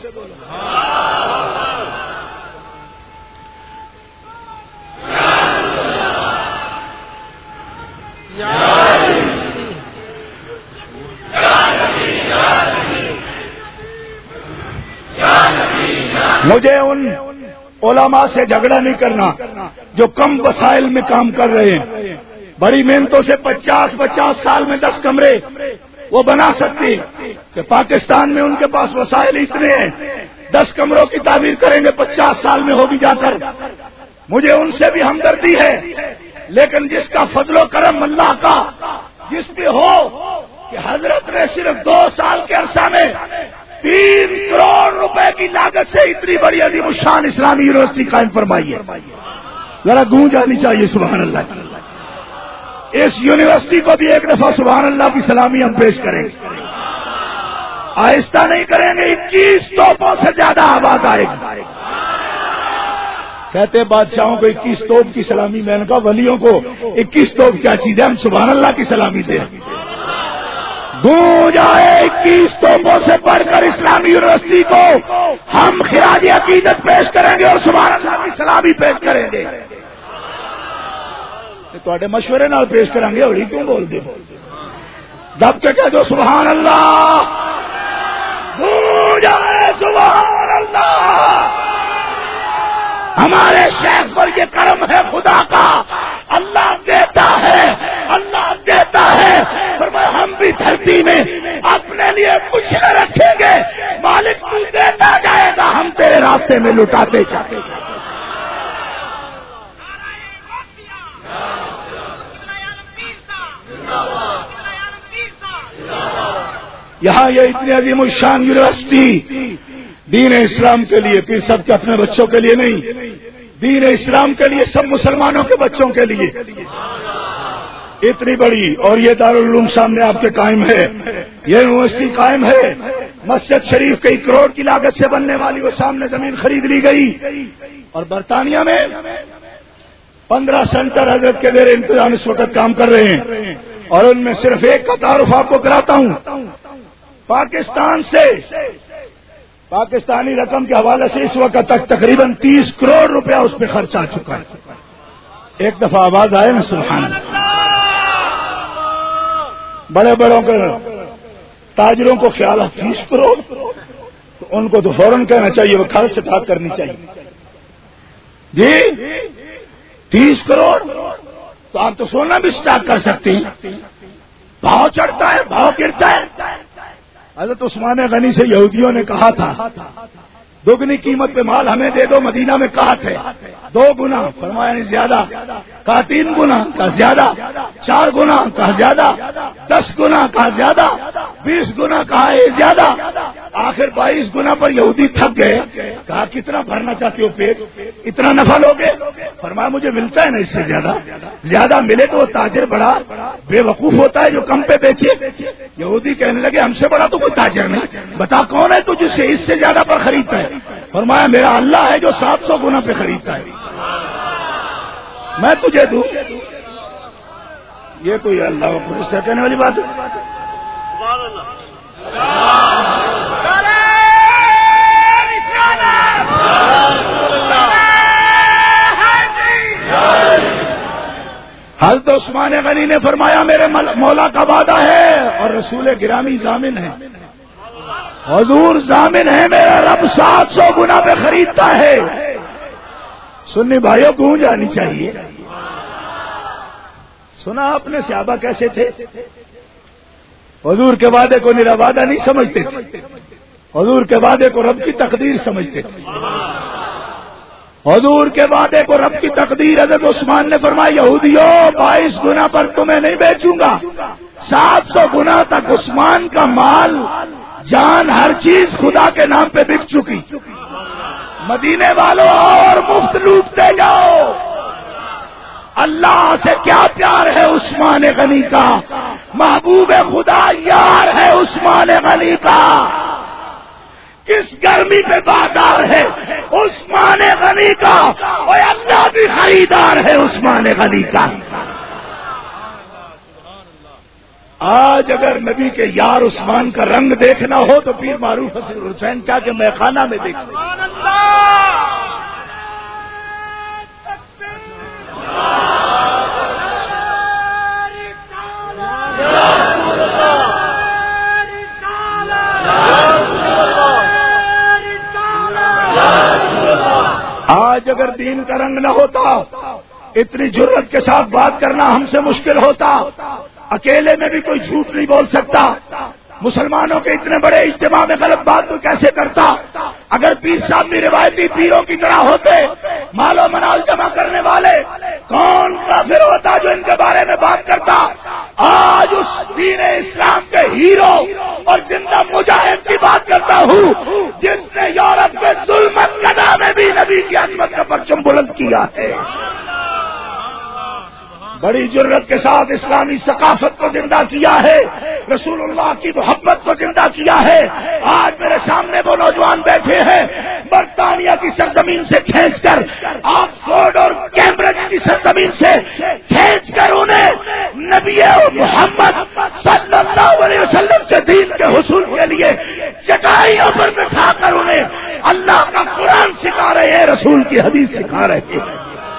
مجھے ان علماء سے جھگڑا نہیں کرنا جو کم وسائل میں کام کر رہے ہیں. بڑی محنتوں سے 50 سال میں 10 کمرے وہ بنا سکتے کہ پاکستان میں ان کے پاس وسائل اتنے ہیں، 10 کمروں کی تعمیر کریں گے 50 سال میں ہوگی جا کر. مجھے ان سے بھی ہمدردی ہے، لیکن جس کا فضل و کرم اللہ کا جس پہ ہو کہ حضرت نے صرف 2 سال کے عرصہ میں 3 کروڑ روپے کی لاگت سے اتنی بڑی عظیم الشان اسلامی یونیورسٹی قائم فرمائی ہے. ذرا گونج آنی چاہیے سبحان اللہ کی. اس یونیورسٹی کو بھی ایک دفعہ سبحان اللہ کی سلامی ہم پیش کریں گے. آہستہ نہیں کریں گے، 21 توپوں سے زیادہ آواز آئے گی. کہتے بادشاہوں کو 21 توپ کی سلامی، میں نے کہا ولیوں کو 21 توپ کیا چیز ہے، ہم سبحان اللہ کی سلامی دیں. گونج آئے 21 توپوں سے پڑھ کر اسلامی یونیورسٹی کو ہم خراج عقیدت پیش کریں گے اور سبحان اللہ کی سلامی پیش کریں گے. تواڈے مشورے نال پیش کریں گے، ہولی کیوں بول دے؟ دب کے کہہ دو سبحان اللہ. گونج آئے سبحان اللہ. ہمارے شیخ پر یہ کرم ہے خدا کا، اللہ دیتا ہے، اللہ دیتا ہے. فرمایا ہم بھی دھرتی میں اپنے لیے کچھ نہ رکھیں گے، مالک تو دیتا جائے گا، ہم تیرے راستے میں لٹاتے جائیں گے. یہاں یہ اتنی عظیم الشان یونیورسٹی دین اسلام کے لیے، پھر سب کے اپنے بچوں کے لیے نہیں، دین اسلام کے لیے، سب مسلمانوں کے بچوں کے لیے اتنی بڑی. اور یہ دارالعلوم سامنے آپ کے قائم ہے، یہ یونیورسٹی قائم ہے. مسجد شریف کئی کروڑ کی لاگت سے بننے والی، وہ سامنے زمین خرید لی گئی. اور برطانیہ میں 15 سینٹر حضرت کے زیر انتظام اس وقت کام کر رہے ہیں، اور ان میں صرف ایک کا تعارف آپ کو کراتا ہوں. پاکستان سے پاکستانی رقم کے حوالے سے اس وقت تک تقریباً 30 کروڑ روپیہ اس پہ خرچ آ چکا ہے. ایک دفعہ آواز آئے نا سبحان اللہ. بڑے بڑوں کے تاجروں کو خیال ہے 30 کروڑ، تو ان کو تو فوراً کہنا چاہیے، وہ خرچ سے ٹھاک کرنی چاہیے. جی 30 کروڑ تو آپ تو سونا بھی اسٹاک کر سکتے ہیں. بھاؤ چڑھتا ہے، بھاؤ گرتا ہے. حضرت عثمان غنی سے یہودیوں نے کہا تھا دگنی قیمت پہ مال ہمیں دے دو، مدینہ میں کہا تھے 2 گنا، فرمایا نہیں زیادہ، کہا 3 گنا، کہا زیادہ، 4 گنا، کہا زیادہ، 10 گنا، کہا زیادہ، 20 گنا، کہا زیادہ. آخر 22 گنا پر یہودی تھک گئے. کہا کتنا بھرنا چاہتے ہو پیٹ؟ اتنا نفع لوگے؟ فرمایا مجھے ملتا ہے نا اس سے زیادہ ملے تو وہ تاجر بڑا بے وقوف ہوتا ہے جو کم پہ بیچے. یہودی کہنے لگے ہم سے بڑا تو کوئی تاجر نہیں، بتا کون ہے تو جس سے اس سے زیادہ پر خریدتا ہے؟ فرمایا میرا اللہ ہے جو 700 گنا پہ خریدتا ہے، میں تجھے دوں. یہ کوئی اللہ کو کہنے والی بات ہے؟ حضرت عثمان غنی نے فرمایا میرے مولا کا وعدہ ہے اور رسول گرامی ضامن ہے، حضور ضامن ہے، میرا رب 700 گنا پہ خریدتا ہے. سنی بھائیوں گونج آنی چاہیے. سنا آپ نے صحابہ کیسے تھے؟ حضور کے وعدے کو میرا وعدہ نہیں سمجھتے تھے، حضور کے وعدے کو رب کی تقدیر سمجھتے تھے. حضور کے وعدے کو رب کی تقدیر. حضرت عثمان نے فرمایا یہودیوں 22 گنا پر تمہیں نہیں بیچوں گا، 700 گنا تک عثمان کا مال جان ہر چیز خدا کے نام پہ بک چکی. مدینے والوں اور مفت لوٹتے جاؤ. اللہ سے کیا پیار ہے عثمان غنی کا، محبوب خدا یار ہے عثمان غنی کا. کس گرمی پہ بازار ہے عثمان غنی کا، اور اللہ بھی خریدار ہے عثمان غنی کا. آج اگر نبی کے یار عثمان کا رنگ دیکھنا ہو تو پیر معروف حسین کیا کہ میں خانہ میں دیکھ. آج اگر دین کا رنگ نہ ہوتا اتنی جرت کے ساتھ بات کرنا ہم سے مشکل ہوتا. اکیلے میں بھی کوئی جھوٹ نہیں بول سکتا. مسلمانوں کے اتنے بڑے اجتماع میں غلط بات کو کیسے کرتا؟ اگر پیر صاحب بھی روایتی پیروں کی طرح ہوتے، مال و منال جمع کرنے والے، کون کافر ہوتا جو ان کے بارے میں بات کرتا؟ آج اس دین اسلام کے ہیرو اور زندہ مجاہد کی بات کرتا ہوں جس نے یورپ کے ظلمت قضا میں بھی نبی کی عظمت کا پرچم بلند کیا ہے. بڑی جرت کے ساتھ اسلامی ثقافت کو زندہ کیا ہے، رسول اللہ کی محبت کو زندہ کیا ہے. آج میرے سامنے وہ نوجوان بیٹھے ہیں برطانیہ کی سرزمین سے کھینچ کر، آکسفورڈ اور کیمبرج کی سرزمین سے کھینچ کر انہیں نبی محمد صلی اللہ علیہ وسلم سے دین کے حصول کے لیے چٹائیوں پر بٹھا کر انہیں اللہ کا قرآن سکھا رہے ہیں، رسول کی حدیث سکھا رہے ہیں.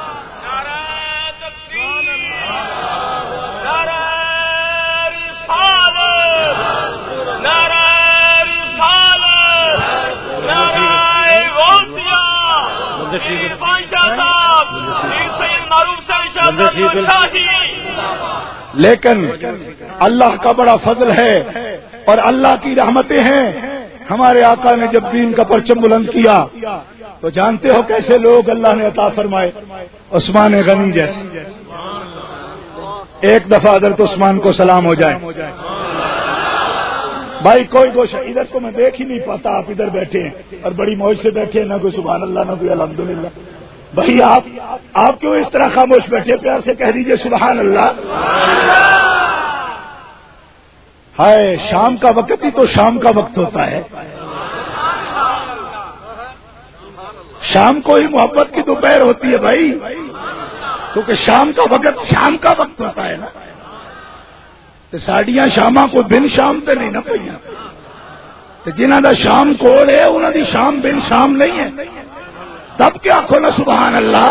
لیکن اللہ کا بڑا فضل ہے اور اللہ کی رحمتیں ہیں. ہمارے آقا نے جب دین کا پرچم بلند کیا تو جانتے ہو کیسے لوگ اللہ نے عطا فرمائے؟ عثمان غنی جیسے. ایک دفعہ حضرت عثمان کو سلام ہو جائے. بھائی کوئی گوشہ ادھر کو میں دیکھ ہی نہیں پاتا، آپ ادھر بیٹھے ہیں اور بڑی موج سے بیٹھے ہیں، نہ کوئی سبحان اللہ نہ کوئی الحمدللہ. بھائی آپ کیوں اس طرح خاموش بیٹھے؟ پیار سے کہہ دیجئے سبحان اللہ. ہائے شام کا وقت ہی تو شام کا وقت ہوتا ہے. شام کو ہی محبت کی دوپہر ہوتی ہے بھائی، کیونکہ شام کا وقت ہوتا ہے نا. ساڑیاں شاماں کو بن شام تے نہیں نہ پہ، جنہوں کا شام کوڑ ہے انہوں کی شام بن شام نہیں ہے. تب کیا آخو نا سبحان اللہ.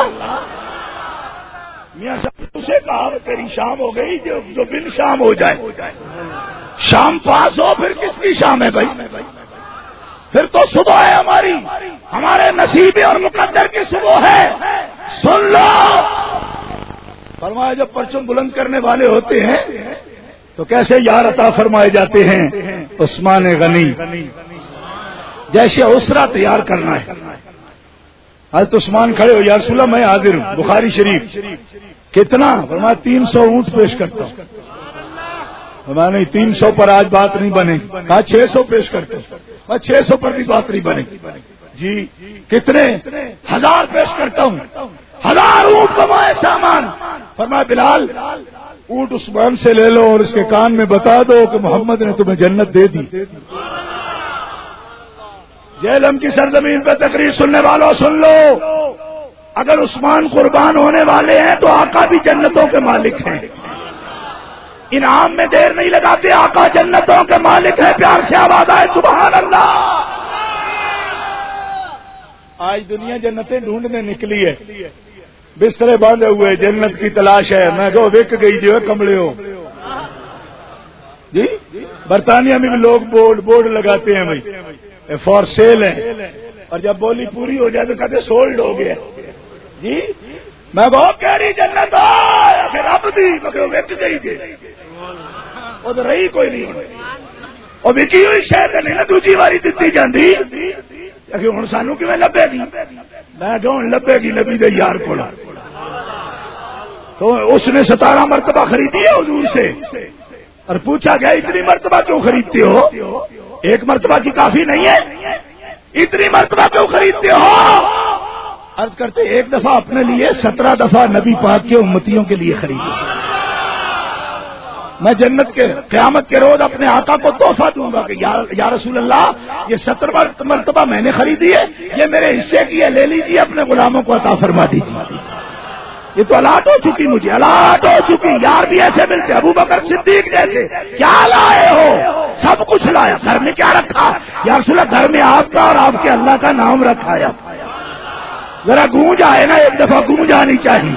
میاں صاحب اسے کہا تیری شام ہو گئی جو بن شام ہو جائے. شام پاس ہو پھر کس کی شام ہے بھائی؟ پھر تو صبح ہے ہماری، ہمارے نصیب اور مقدر کی صبح ہے. سن لو فرمایا جب پرچم بلند کرنے والے ہوتے ہیں تو کیسے یار عطا فرمائے جاتے ہیں. عثمان غنی جیسے اسرا تیار کرنا ہے. حضرت عثمان کھڑے ہو، یا رسول اللہ میں حاضر ہوں. بخاری شریف. کتنا؟ فرمایا 300 اونٹ پیش کرتا ہوں. فرمایا نہیں 300 پر آج بات نہیں بنے. کہا 600 پیش کرتا ہوں. میں 600 پر بھی بات نہیں بنے گی. جی کتنے؟ 1000 پیش کرتا ہوں. 1000 اونٹ کمائے سامان. فرمایا بلال اونٹ عثمان سے لے لو اور اس کے کان میں بتا دو کہ محمد نے تمہیں جنت دے دی. جہلم کی سرزمین پہ تقریر سننے والوں سن لو، اگر عثمان قربان ہونے والے ہیں تو آقا بھی جنتوں کے مالک ہیں. انعام میں دیر نہیں لگاتے، آقا جنتوں کے مالک ہے. پیار سے آواز آئے سبحان اللہ. آج دنیا جنتیں ڈھونڈنے نکلی ہے، بسترے باندھے ہوئے جنت کی تلاش ہے. میں کہو وک گئی جو ہے کمڑے ہو. جی برطانیہ میں بھی لوگ بورڈ لگاتے ہیں بھائی فار سیل ہے، اور جب بولی پوری ہو جائے تو کہتے سولڈ ہو گیا. جی میں کہو کہڑی جنت رب دی وک گئی جی وہ تو رہی کوئی نہیں. اور وکی ہوئی شاید نہیں نا دوسری باری دیتی جاندی ہوں سانو کیون لبے گی. میں کہ ہوں لبے گی نبی دے یار کو. تو اس نے 17 مرتبہ خریدی ہے حضور سے، اور پوچھا گیا اتنی مرتبہ کیوں خریدتے ہو؟ ایک مرتبہ کی کافی نہیں ہے، اتنی مرتبہ کیوں خریدتے ہو؟ عرض کرتے ایک دفعہ اپنے لیے 17 دفعہ نبی پاک کے امتیوں کے لیے خریدی. میں جنت کے قیامت کے روز اپنے آقا کو تحفہ دوں گا کہ یا رسول اللہ یہ 17 مرتبہ میں نے خریدی ہے، یہ میرے حصے کی ہے، لے لیجیے اپنے غلاموں کو عطا فرما دیجیے. یہ تو الاٹ ہو چکی، مجھے الاٹ ہو چکی. یار بھی ایسے ملتے، ابو بکر صدیق جیسے. کیا لائے ہو؟ سب کچھ لایا. گھر میں کیا رکھا؟ یا رسول اللہ گھر میں آپ کا اور آپ کے اللہ کا نام رکھا ہے. ذرا گونج آئے نا، ایک دفعہ گونج آنی چاہیے.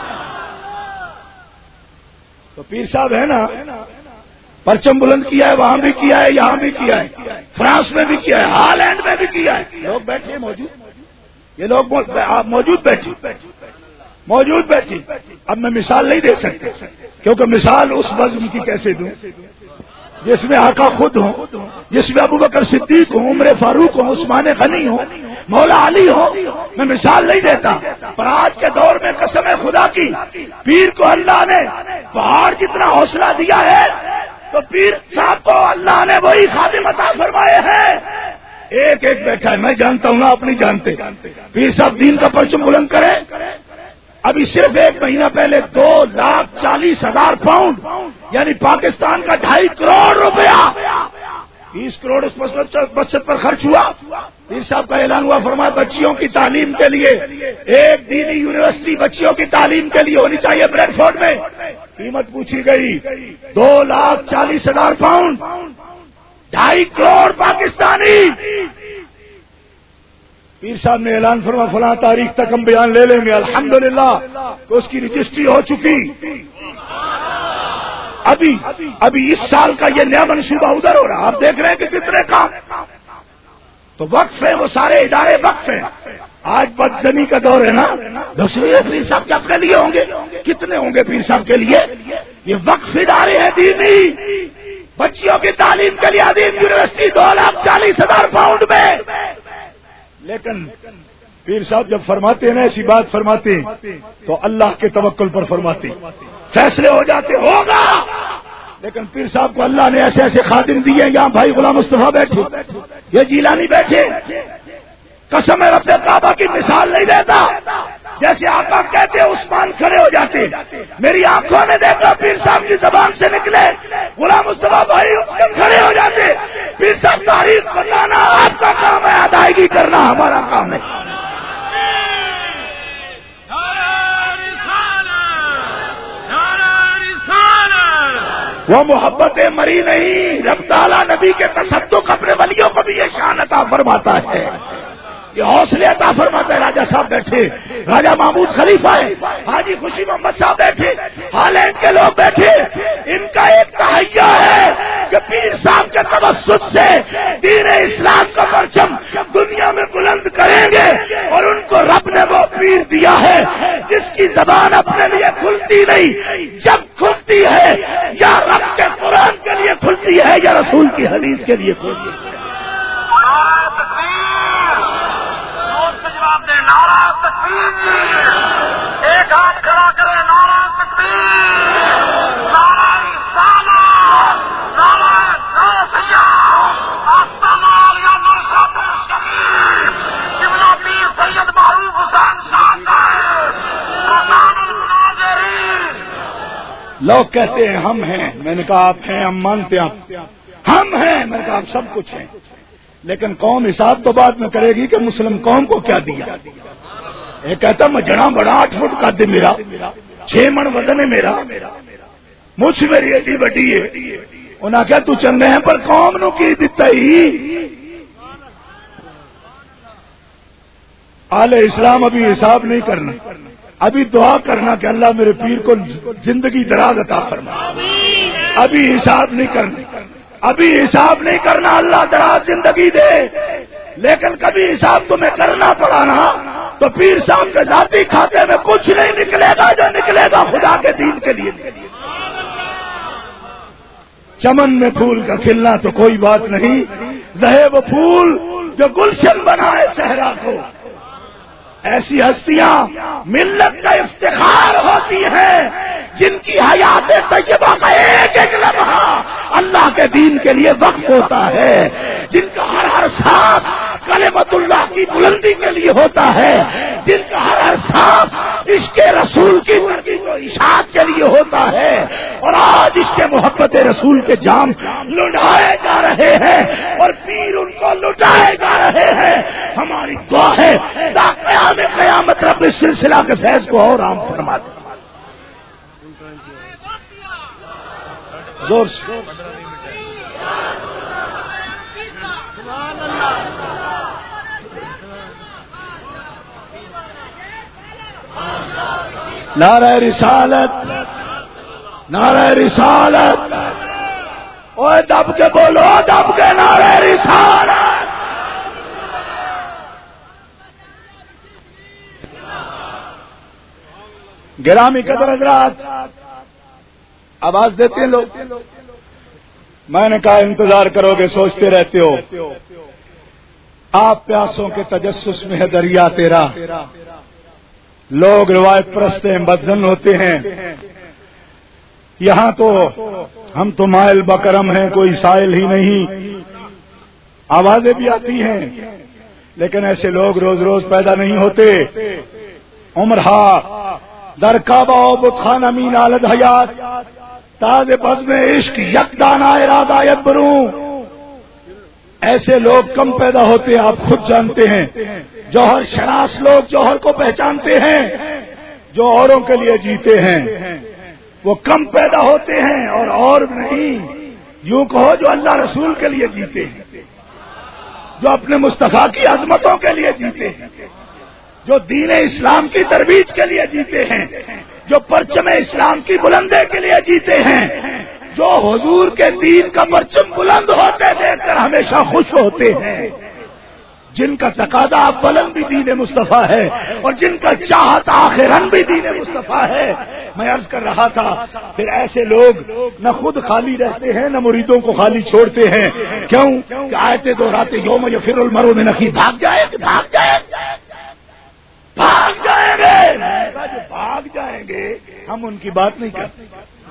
تو پیر صاحب ہے نا، پرچم بلند کیا ہے، وہاں بھی کیا ہے، یہاں بھی کیا ہے، فرانس میں بھی کیا ہے، ہالینڈ میں بھی کیا ہے. لوگ بیٹھے موجود، یہ لوگ موجود بیٹھی. اب میں مثال نہیں دے سکتے کیونکہ مثال اس وزن کی کیسے دوں جس میں آقا خود ہوں، جس میں ابو بکر صدیق ہوں، عمر فاروق ہوں، عثمان غنی ہوں، مولا علی ہو. میں مثال نہیں دیتا، پر آج کے دور میں قسم خدا کی پیر کو اللہ نے پہاڑ جتنا حوصلہ دیا ہے تو پیر صاحب کو اللہ نے وہی خادم عطا فرمائے ہیں. ایک ایک بیٹھا ہے، میں جانتا ہوں نا، آپ نہیں جانتے. پیر صاحب دین کا پرچم بلند کرے. ابھی صرف 1 مہینہ پہلے 2,40,000 پاؤنڈ یعنی پاکستان کا 2.5 کروڑ روپیہ 20 کروڑ اس مسجد پر خرچ ہوا. پیر صاحب کا اعلان ہوا، فرمایا بچیوں کی تعلیم کے لیے ایک دینی یونیورسٹی بچیوں کی تعلیم کے لیے ہونی چاہیے بریڈ فورڈ میں. قیمت پوچھی گئی 2,40,000 پاؤنڈ، 2.5 کروڑ پاکستانی. پیر صاحب نے اعلان فرما فلاں تاریخ تک ہم بیان لے لیں گے. الحمدللہ تو اس کی رجسٹری ہو چکی. ابھی اس سال کا یہ نیا منصوبہ ادھر ہو رہا. آپ دیکھ رہے ہیں کہ کتنے کام تو وقف ہے، وہ سارے ادارے وقف ہیں. آج بدزنی کا دور ہے نا. پیر صاحب کے اپنے لیے ہوں گے، کتنے ہوں گے پیر صاحب کے لیے؟ یہ وقف ادارے ہیں دینی. بچیوں کی تعلیم کے لیے عظیم یونیورسٹی 2,40,000 پاؤنڈ میں. لیکن پیر صاحب جب فرماتے ہیں نا ایسی بات فرماتے ہیں تو اللہ کے توکل پر فرماتے ہیں، فیصلے ہو جاتے ہوگا. لیکن پیر صاحب کو اللہ نے ایسے ایسے خادم دیے. یہاں بھائی غلام مصطفیٰ بیٹھے، یہ جیلانی بیٹھے. قسم رب کعبہ کی مثال نہیں دیتا. جیسے آقا کہتے عثمان کھڑے ہو جاتے، میری آنکھوں نے دیکھا پیر صاحب کی زبان سے نکلے غلام مصطفیٰ بھائی کھڑے ہو جاتے. پیر صاحب تاریخ بتانا آپ کا کام ہے، ادائیگی کرنا ہمارا کام ہے. وہ محبت مری نہیں. رب تعالیٰ نبی کے تصدق اپنے ولیوں کو بھی یہ شان عطا فرماتا ہے، یہ حوصلے عطا فرماتا ہے. راجہ صاحب بیٹھے، راجہ محمود خلیفہ ہے، حاجی خوشی محمد صاحب بیٹھے، ہالینڈ کے لوگ بیٹھے. ان کا ایک تہیہ ہے کہ پیر صاحب کے توسط سے دین اسلام کا پرچم دنیا میں بلند کریں گے. اور ان کو رب نے وہ پیر دیا ہے جس کی زبان اپنے لیے کھلتی نہیں، جب کھلتی ہے یا رب کے قرآن کے لیے کھلتی ہے یا رسول کی حدیث کے لیے کھلتی ہے. نعرہ تکبیر، ایک ہاتھ کھڑا کرے، نعرہ تکبیر، نعرہ رسالت، نعرہ غوثیہ، آستانہ عالیہ لوگ کہتے ہیں ہم ہیں، میں نے کہا آپ ہیں، ہم مانتے ہیں ہم ہیں، میں نے کہا آپ سب کچھ ہیں، لیکن قوم حساب تو بعد میں کرے گی کہ مسلم قوم کو کیا دیا۔ یہ کہتا میں جڑا بڑا 8 فٹ قد میرا، 6 من وزن ہے میرا، مجھ میری ایڈی بڑی ہے، انہاں کہا تو چنگے ہیں پر قوم نو کی دیتا ہی۔ اہل اسلام ابھی حساب نہیں کرنا، ابھی دعا کرنا کہ اللہ میرے پیر کو زندگی دراز عطا فرما۔ ابھی حساب نہیں کرنا، ابھی حساب نہیں کرنا، اللہ دراز زندگی دے، لیکن کبھی حساب تمہیں کرنا پڑا نا تو پیر صاحب کے ذاتی کھاتے میں کچھ نہیں نکلے گا، جو نکلے گا خدا کے دین کے لیے۔ چمن میں پھول کا کھلنا تو کوئی بات نہیں، رہے وہ پھول جو گلشن بنائے صحرا کو۔ ایسی ہستیاں ملت کا افتخار ہوتی ہیں جن کی حیات طیبہ کا ایک ایک لمحہ اللہ کے دین کے لیے وقف ہوتا ہے، جن کا ہر ہر سانس کلمت اللہ کی بلندی کے لیے ہوتا ہے، جن کا ہر ہر سانس عشق رسول کی اشاعت کے لیے ہوتا ہے، اور آج عشق محبت رسول کے جام لٹائے جا رہے ہیں اور پیر ان کو لٹائے جا رہے ہیں۔ ہماری دعا ہے قیامت رب اس سلسلہ کے فیض کو اور عام فرما دے۔ زور سے نعرہ رسالت، نعرہ رسالت، اوے دب کے بولو، دب کے نعرہ رسالت۔ گرامی قدر حضرات، آواز دیتے ہیں لوگ، میں نے کہا انتظار کرو گے، سوچتے رہتے ہو، آپ پیاسوں کے تجسس میں ہے دریا تیرا، لوگ روایت پرست ہیں، بدظن ہوتے ہیں، یہاں تو ہم تو مائل بکرم ہیں، کوئی سائل ہی نہیں، آوازیں بھی آتی ہیں، لیکن ایسے لوگ روز روز پیدا نہیں ہوتے۔ عمرہا در کعبہ و بتخانہ امین آلد حیات، تاز بزم عشق یک دانہ ارادایت بروں، ایسے لوگ کم پیدا ہوتے ہیں، آپ خود جانتے ہیں۔ جوہر شناس لوگ جوہر کو پہچانتے ہیں، جو اوروں کے لیے جیتے ہیں وہ کم پیدا ہوتے ہیں، اور نہیں، یوں کہو جو اللہ رسول کے لیے جیتے ہیں، جو اپنے مصطفیٰ کی عظمتوں کے لیے جیتے ہیں، جو دین اسلام کی ترویج کے لیے جیتے ہیں، جو پرچم اسلام کی بلندی کے لیے جیتے ہیں، جو حضور کے دین کا پرچم بلند ہوتے دیکھ کر ہمیشہ خوش ہوتے ہیں، جن کا تقاضا بلند بھی دین مصطفیٰ ہے اور جن کا چاہت آخرن بھی دین مصطفیٰ ہے۔ میں عرض کر رہا تھا، پھر ایسے لوگ نہ خود خالی رہتے ہیں نہ مریدوں کو خالی چھوڑتے ہیں، کیوں کہ آیتیں دہراتے یوم یفر المرء من اخیہ، بھاگ جائیں گے، بھاگ جائیں گے، بھاگ جائیں گے، جو بھاگ جائیں گے ہم ان کی بات نہیں کرتے،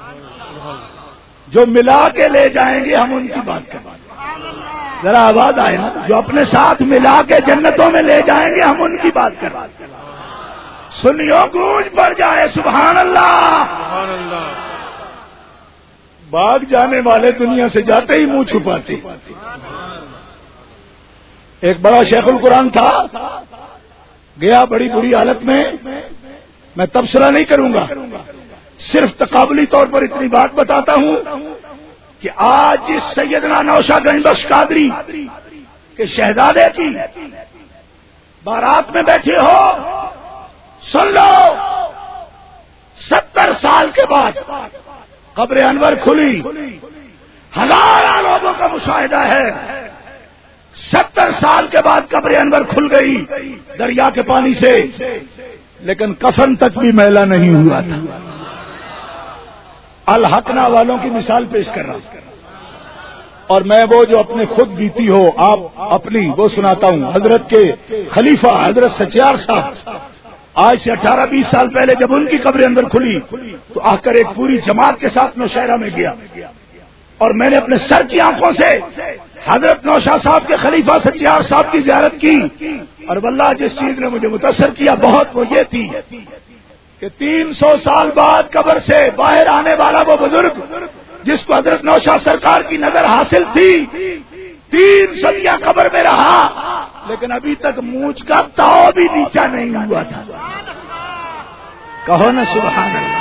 جو ملا کے لے جائیں گے ہم ان کی بات کرتے۔ ذرا آواز آئے نا، جو اپنے ساتھ ملا کے جنتوں میں لے جائیں گے ہم ان کی بات کرتے۔ سنیو گونج پڑ جائے سبحان اللہ۔ بھاگ جانے والے دنیا سے جاتے ہی منہ چھپاتے۔ ایک بڑا شیخ القرآن تھا، گیا بڑی بری حالت میں تبصرہ نہیں کروں گا، صرف تقابلی طور پر اتنی بات بتاتا ہوں کہ آج جس سیدنا نوشہ گنج بخش قادری کے شہزادے کی بارات میں بیٹھے ہو، سن لو، 70 سال کے بعد قبر انور کھلی، ہزاروں لوگوں کا مشاہدہ ہے، 70 سال کے بعد قبر انور کھل گئی دریا کے پانی سے، لیکن کفن تک بھی میلا نہیں ہوا تھا۔ الحقنا والوں کی مثال پیش کر رہا ہوں، اور میں وہ جو اپنے خود بیتی ہو آپ اپنی وہ سناتا ہوں۔ حضرت کے خلیفہ حضرت سچیار صاحب آج سے 18-20 سال پہلے جب ان کی قبر اندر کھلی تو آ کر ایک پوری جماعت کے ساتھ نوشہرہ میں گیا، اور میں نے اپنے سر کی آنکھوں سے حضرت نوشہ صاحب کے خلیفہ سچیار صاحب کی زیارت کی، اور واللہ جس چیز نے مجھے متاثر کیا بہت وہ یہ تھی کہ 300 سال بعد قبر سے باہر آنے والا جس کو حضرت نوشاد سرکار کی نظر حاصل تھی، 3 صدیاں قبر میں رہا، لیکن ابھی تک مونچھ کا تاؤ بھی نیچا نہیں ہوا تھا. کہو نا سبحان اللہ.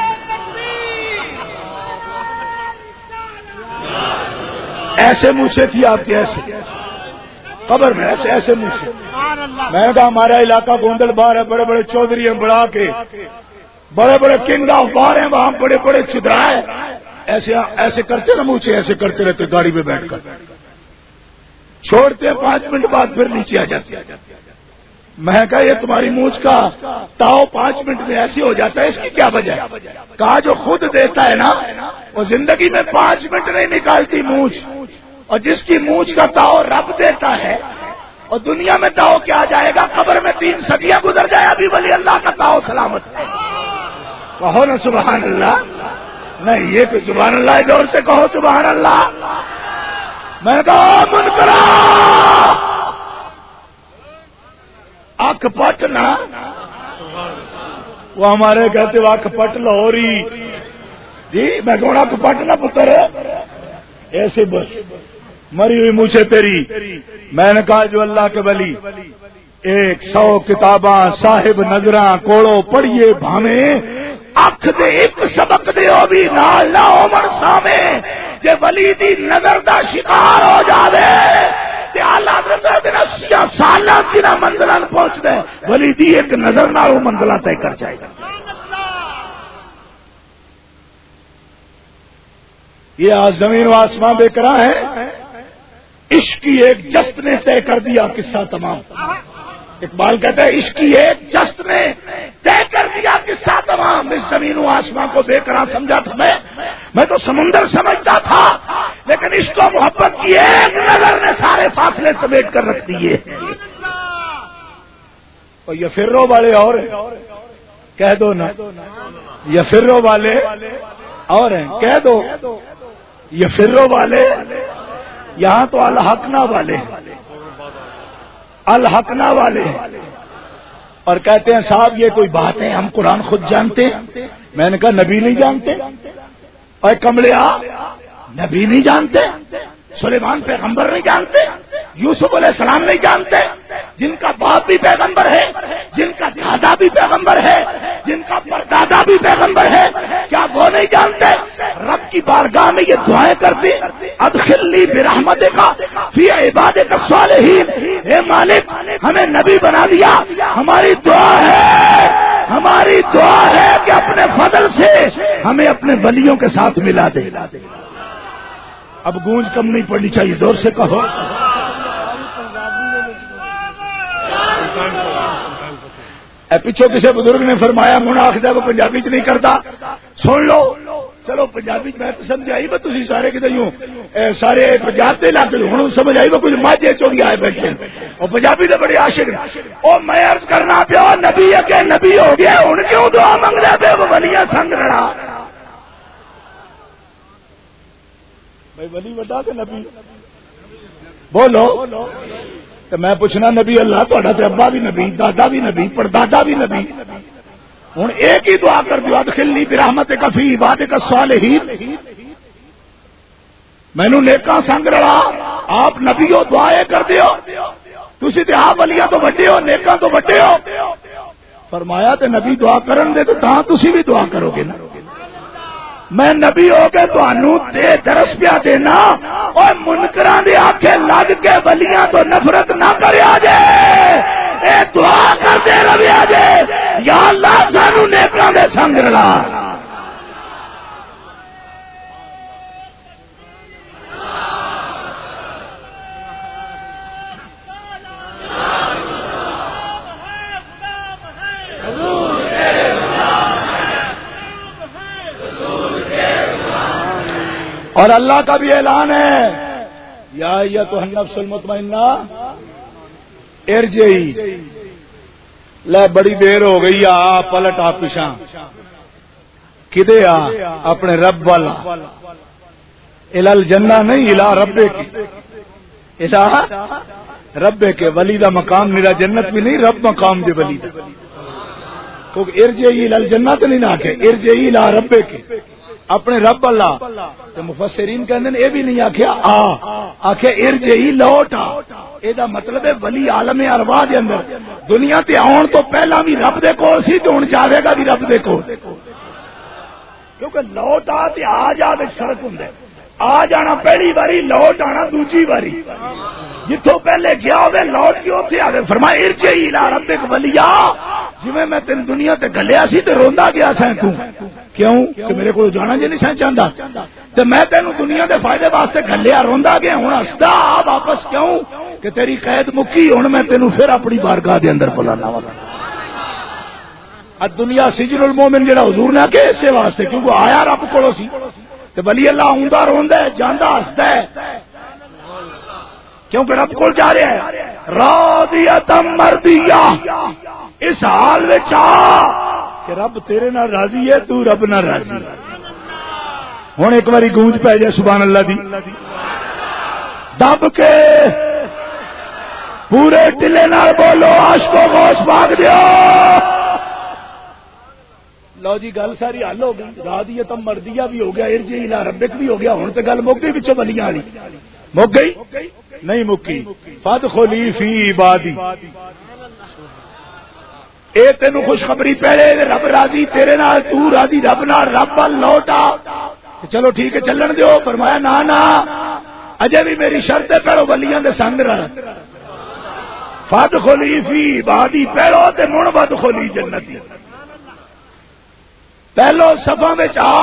ایسے مونچھے تھی آپ کی، ایسے قبر میں ایسے مونچھے. میں نے کہا ہمارا علاقہ گوندل بار ہے، بڑے بڑے چودھری ہیں بڑھا کے، بڑے بڑے کنگ آف بار ہیں وہاں، بڑے بڑے چدرائے ایسے کرتے نا مونچھے، ایسے کرتے رہتے گاڑی میں بیٹھ کر، چھوڑتے 5 منٹ بعد پھر نیچے آ جاتے. میں کہا یہ تمہاری مونچھ کا تاؤ 5 منٹ میں ایسے ہو جاتا ہے، اس کی کیا وجہ ہے؟ کہا جو خود دیتا ہے نا وہ زندگی میں 5 منٹ نہیں نکالتی مونچھ، اور جس کی مونچھ کا تاؤ رب دیتا ہے، اور دنیا میں تاؤ کیا جائے گا؟ قبر میں 3 صدیاں گزر جائے ابھی ولی اللہ کا تاؤ سلامت ہے. کہو نا سبحان اللہ. نہیں یہ کہ سبحان اللہ دور سے کہو سبحان اللہ. میں نے کہا منکرا آنکھ پٹنا، وہ ہمارے کہتے وہ آنکھ پٹ لاہوری جی. میں کہوں آنکھ پٹنا پتر ایسے بس مری ہوئی مجھے تیری. میں نے کہا جو اللہ کے ولی 100 کتاباں صاحب نظراں کوڑو پڑھیے بھاویں، اکھ دے ایک سبق دے او بھی نال نہ عمر سامے، جے ولی دی نظر دا شکار ہو جاوے تے اللہ حضرت 80 سالاں جنہ منزلاں پہنچ دے، ولی دی ایک نظر نال وہ منزلاں طے کر جائے گا. یہ آج زمین و آسمان بے قرار ہے. عشق کی ایک جست نے طے کر دیا قصہ تمام. اقبال کہتا ہے عشق کی ایک جست نے طے کر دیا قصہ تمام. اس زمین و آسمان کو بے قرار سمجھا تھا میں تو سمندر سمجھتا تھا، لیکن عشق و محبت کی ایک نظر نے سارے فاصلے سمیٹ کر رکھ دیے. اور یہ فرو والے اور کہہ دو نا، یہ فرو والے اور ہیں کہہ دو، یہ فرو والے یہاں تو الحقنا والے، الحقنا والے، اور کہتے ہیں صاحب یہ کوئی بات ہے، ہم قرآن خود جانتے ہیں. میں نے کہا نبی نہیں جانتے؟ اور کملیا نبی نہیں جانتے، سلیمان پیغمبر نہیں جانتے، یوسف علیہ السلام نہیں جانتے، جن کا باپ بھی پیغمبر ہے، جن کا دادا بھی پیغمبر ہے، جن کا پردادا بھی پیغمبر ہے، کیا وہ نہیں جانتے؟ رب کی بارگاہ میں یہ دعائیں کرتے ادخلنی برحمتک فی عبادک الصالحین. اے مالک ہمیں نبی بنا دیا، ہماری دعا ہے کہ اپنے فضل سے ہمیں اپنے ولیوں کے ساتھ ملا دے. اب گونج کم نہیں پڑنی چاہیے، زور سے کہو. پیچھو کسی بزرگ نے فرمایا مناخ جب پنجابی چ نہیں کرتا، سن لو چلو پنجابی میں تو سمجھائی میں تھی سارے کتنے ہوں سارے پنجاب کے علاقے ہوں سمجھ آئی میں کچھ ماجھے چوری آئے بیٹھے اور پنجابی تو بڑے عاشق اور میں عرض کرنا پیا نبی اگے نبی ہو گیا ہوں کیوں دعا منگ رہے پہ وہ ولیاں سنگ رڑا بھائی ولی بتا کہ نبی بولو تو میں پوچھنا نبی اللہ تھوڑا تے ابا بھی نبی دادا بھی نبی پردادا بھی نبی ہوں ایک ہی دعا کر دو ادخلنی برحمتک فی عبادک الصالحین مینوں نیکاں سنگ رلا آپ نبی ہو دعائیں کر دیو تسی تے آپ ولیاں تو وڈے ہو نیکاں تو وڈے ہو فرمایا تے نبی دعا کرن دے تو تاں تسی بھی دعا کرو گے نا میں نبی ہو کے تانوں تے درس پیا دینا اور منکراں دے آکھے لگ کے ولیاں تو نفرت نہ کریا جے اے دعا کر دے رویا جے یا اللہ سانو نیکاں دے سنگ رلا اور اللہ کا بھی اعلان ہے یا ایتھا النفس المطمئنہ ارجعی لے بڑی دیر ہو گئی آ پلٹ آ پیچھا کدے آ اپنے رب والا الی الجنہ نہیں الی رب کی الی رب کے ولی دا مقام میرا جنت بھی نہیں رب مقام دے ولی دا کیونکہ ارجعی الی الجنہ تو نہیں نہ کہ ارجعی الی رب کے اپنے رب اللہ تے مفسرین کہندے نے یہ بھی نہیں آکھیا آکھیا ارجعی لوٹ آ، اے دا مطلب ہے ولی عالم ارواح دے اندر دنیا تے آن تو پہلا بھی رب دے کول سی تے ہن جاوے گا بھی رب دے کول، کیونکہ لوٹ آ تے آ جا وچ فرق ہوندا ہے، آ جانا پہلی باری، لوٹ آنا دوسری باری، جتوں پہلے گیا ہوئے لوٹ کے اوتھے آوے، فرمایا ارجعی الی ربک ولیا، جویں میں تین دنیا تے گلیا سی تے روندا گیا سیں تو کیوں کہ میرے کو جانا جی نہیں چاہتا تو میں تینوں دنیا دے فائدے واسطے گھلیا روندا گیا، ہوں ہسدا واپس کیوں کہ تیری قید مکی، ہوں میں تینوں پھر اپنی بارگاہ دے اندر بلانا وا۔ دنیا سجن المومن جڑا حضور نے کہ اسے واسطے کیونکہ آیا رب کولو سی تے ولی اللہ آوندا روندا ہے جاندا ہسدا ہے کیونکہ رب کول جا رہا ہے، راضیۃ مرضیہ، اس حال وچ آ کہ رب تیرے نال راضی ہے، تو رب نال راضی ہے۔ ہوں ایک باری گونج پہ جائے سبحان اللہ دی، دب کے پورے ٹلے نال بولو عاشقو غوث پاک دیو۔ لو جی گل ساری حل ہو گئی، راضیۃ مرضیہ بھی ہو گیا، ارجعی الی ربک بھی ہو گیا، ہن تے گل مک گئی وچوں ولیاں والی مک گئی نہیں مکی، فادخلی فی عبادی، اے تینوں خوشخبری پہلے رب راضی تیرے نال، تو راضی رب نال، رب ال لوٹا، چلو ٹھیک ہے چلن دیو۔ فرمایا نا نا اجے بھی میری شرط ہے، پہلو ولیاں دے سنگ رہ، فادخلی فی عبادی پہلو تے مڑ بدخلی جنت، پہلو صفاں وچ آ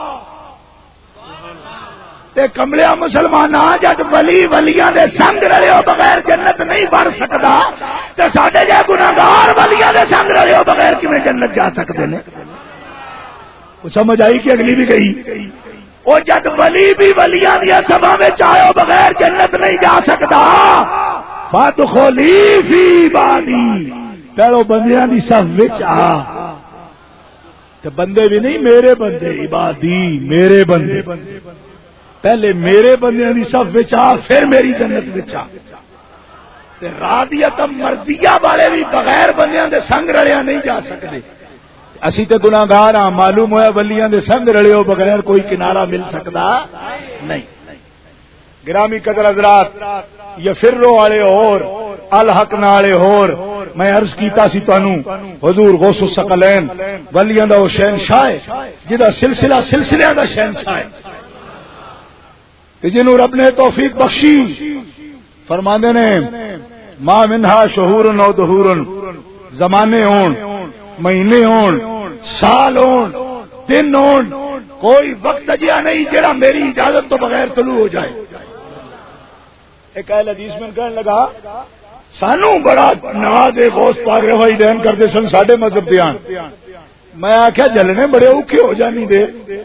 تے کملیا مسلمان جد ولی ولیاں دے سنگ رہو بغیر جنت نہیں بن سکتا تے ساڈے جے گناہگار ولیاں دے سنگ رہو بغیر کیویں جنت جا سکتے ہیں؟ سمجھ آئی کہ اگلی بھی گئی؟ او جد ولی بھی ولیاں دی سبھا وچ آئے بغیر جنت نہیں جا سکتا، فادخلی فی عبادی پہلو بندیاں دی صف وچ آ، تے بندے بھی نہیں میرے بندے، عبادی میرے بندے، پہلے میرے بندیاں دی صف وچ آ پھر میری جنت وچ آ، تے راضیۃ مرضیہ والے بھی بغیر بندیاں دے سنگ رلیا نہیں جا سکتے۔ اسی تے گناہگار ہاں، معلوم ہوا ولیاں دے سنگ رلیو بغیر کوئی کنارہ مل سکتا نہیں۔ گرامی قدر حضرات، یفرو والے اور الحق نالے اور میں عرض کیتا سی تانوں حضور غوث الثقلین ولیاں دا او شہنشاہ ہے جدا سلسلہ سلسلے دا شہنشاہ ہے، جنہوں رب نے توفیق بخشی، فرماندے نے ما منہا شہور و دہور، زمانے ہون، مہینے ہون، سال ہون، دن ہون، کوئی وقت جہا نہیں جڑا میری اجازت تو بغیر طلوع ہو جائے۔ ایک اہل حدیث میں کہنے لگا سانو بڑا ناز غوث پاک روائی دین کرتے سن ساڈے مذہب دیان، میں آخیا جلنے بڑے اوکھے ہو جانی دے،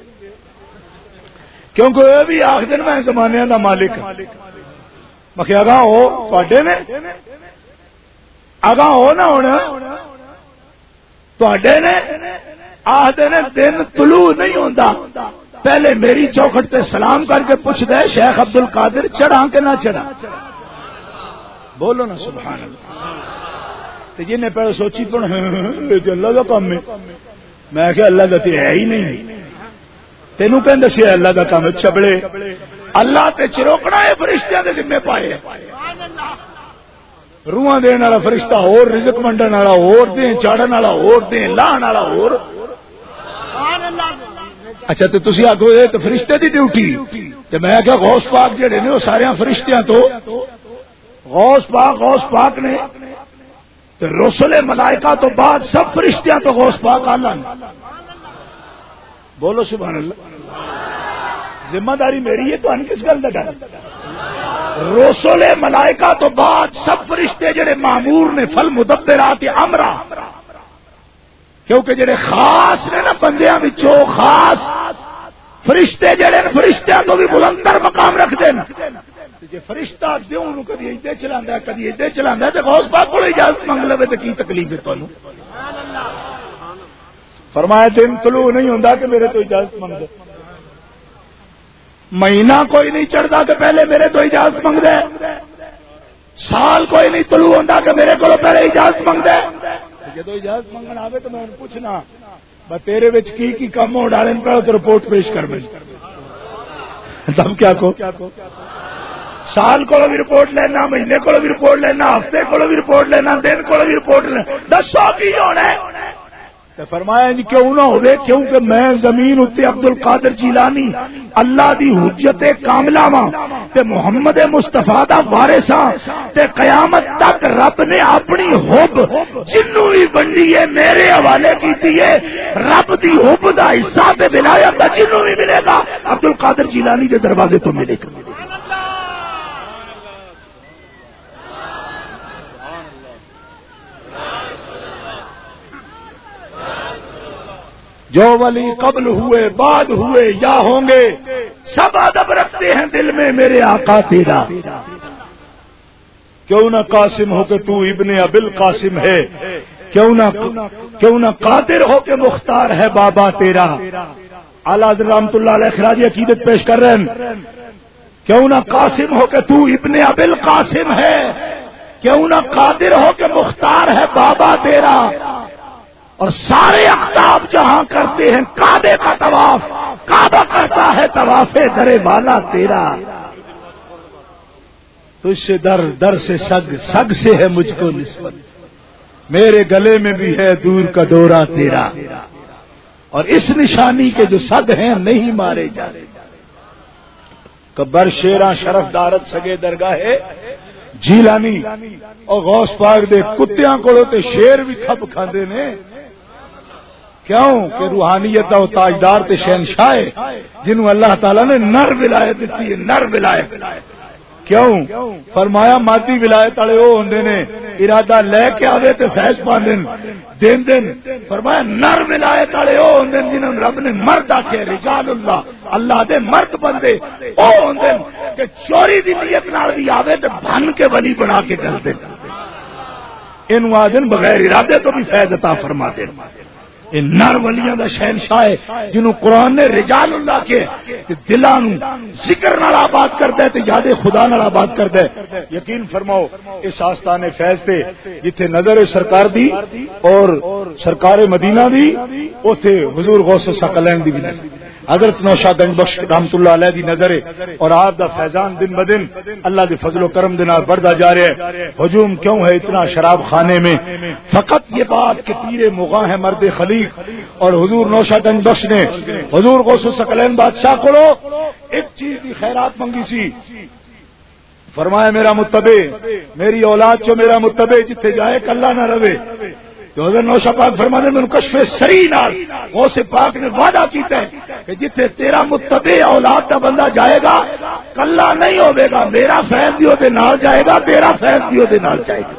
کیونکہ یہ بھی آخ دن میں زمانے دا مالک، میں کہ اگاں ہو تواڈے نے، اگاں ہو نہ ہونا تواڈے نے، آخدے نے دن طلوع نہیں ہوندا، پہلے میری چوکھٹ تے سلام کر کے پوچھ دے شیخ عبد القادر چڑھا کہ نہ چڑھا، بولو نا سبحان اللہ۔ جن نے پہلے سوچی تو اللہ کا کام ہے، میں کہ اللہ کا ہے ہی نہیں، تینوں کہ دسیا اللہ کا کام چبڑے، اللہ تے چروکنا ہے فرشتیاں دے ذمہ پائے، روحاں دین والا فرشتہ اور رزق منڈن والا اور دیں، چاڑن والا اور دیں، لاہن والا اور۔ اچھا تو تسی آکھو یہ تو فرشتے دی ڈیوٹی، تے میں کہ غوث پاک جڑے نے وہ سارے فرشتیاں تو غوث پاک نے تے رسل ملائکہ تو بعد سب فرشتیاں تو غوث پاک اللہ نے، بولو سبحان اللہ۔ ذمہ داری میری ہے تو ان کس گل دا ڈر؟ رسول ملائکہ تو بعد سب فرشتے جڑے معمور نے فل مدبرات امرا، کیونکہ جڑے خاص نے نا بندیاں وچوں خاص فرشتے جڑے فرشتیاں تو بھی بلندر مقام رکھتے ہیں، جے فرشتہ دیوں نو کدی ایدے چلاندا ہے کدی ایدے چلاندا ہے تے غوث پاک کول اجازت منگ لوے تے کی تکلیف ہے تانوں؟ فرمایا دن طلوع نہیں ہوندا کہ میرے تو اجازت منگ دے، مہینہ کوئی نہیں چڑھتا کہ پہلے میرے تو اجازت منگ دے، سال کوئی نہیں طلوع ہوندا کہ میرے کو پہلے اجازت منگ دے۔ جدو اجازت منگن آوے تو میں پوچھنا تیرے وچ کی کم ہو ڈالن پہ تو رپورٹ پیش کر میں تب کیا کو سال کو بھی رپورٹ لینا، مہینے کو بھی رپورٹ لینا، ہفتے کو بھی رپورٹ لینا، دن کو بھی رپورٹ لینا، دسو کی ہونا ہے؟ فرمایا جی کیوں نہ ہوئے، کیونکہ میں زمین اتنے عبد القادر جیلانی اللہ دی حجت کاملہ ماں تے محمد مصطفیٰ دا وارث ہاں تے قیامت تک رب نے اپنی حب جنوں بھی بنڈی ہے میرے حوالے کیتی ہے، رب دی حب دا حصہ تے ولایت دا جنوں بھی ملے گا عبد القادر جیلانی دے دروازے تو ملے گا۔ جو ولی قبل ہوئے بعد ہوئے یا ہوں گے سب ادب رکھتے ہیں دل میں میرے آقا تیرا، کیوں نہ قاسم ہو کہ تو ابن ابل قاسم ہے، کیوں نہ قادر ہو کہ مختار ہے بابا تیرا۔ اعلیٰ حضرت رحمۃ اللہ علیہ خراج عقیدت پیش کر رہے ہیں، کیوں نہ قاسم ہو کہ تو ابن ابل قاسم ہے، کیوں نہ قادر ہو کہ مختار ہے بابا تیرا، اور سارے اقطاب جہاں کرتے ہیں کعبے کا طواف، کعبہ کرتا ہے طواف درے والا تیرا، تجھ سے در سے سگ سے ہے مجھ کو نسبت، میرے گلے میں بھی ہے دور کا ڈورا تیرا، اور اس نشانی کے جو سگ ہیں نہیں مارے جاتے۔ کبر شیراں شرف دارت سگے درگاہ جیلانی اور غوث پاک دے کتیاں کولوں تے شیر بھی کھپ کھاندے نے، کیوں کہ روحانیت دا تاجدار تے شہنشاہ ہے جنہوں اللہ تعالیٰ نے نر ولایت دیتی ہے، نر ولایت۔ کیوں فرمایا مادی ولایت والے وہ ہوندے نے ارادہ لے کے آوے تے فیض پاندن دین، فرمایا نر ولایت والے وہ ہوندے جنہوں رب نے مرد آکھے، رجال اللہ دے مرد بندے وہ ہوندے کہ چوری دی نیت نال بھی آوے تے بن کے ولی بنا کے چل دے، انہوں آدن بغیر ارادے تو بھی فیض عطا فرما دے۔ نر ولیاں دا شہنشاہ ہے جنہوں قرآن نے رجال اللہ کے دلاں نوں ذکر نال آباد کردا ہے تے یاد خدا نال آباد کردا ہے۔ یقین فرماؤ اس آستانے فیض تے جتھے نظر سرکار دی اور سرکار مدینہ دی اوتھے حضور غوث ثقلین دی بھی نظر، حضرت نوشاد گنج بخش رحمۃ اللہ علیہ دی نظر ہے، اور آپ دا فیضان دن بدن اللہ دے فضل و کرم دے نال بڑھدا جا رہا ہے۔ ہجوم کیوں ہے اتنا شراب خانے میں؟ فقط یہ بات کہ پیر مغاں ہے مرد خلیق، اور حضور نوشاد گنج بخش نے حضور غوث ثقلین بادشاہ کو ایک چیز کی خیرات منگی سی، فرمایا میرا متبع، میری اولاد چو میرا متبع جتھے جائے کلا نہ رہے۔ تو حضرت نوشا پاک فرمانے میں کشف سری نال غوث پاک نے وعدہ کیتا ہے کہ جتھے تیرا متبع اولاد کا بندہ جائے گا کلا نہیں ہوے گا، میرا فیض بھی وہ نال جائے گا، تیرا فیض بھی وہ نال جائے گا۔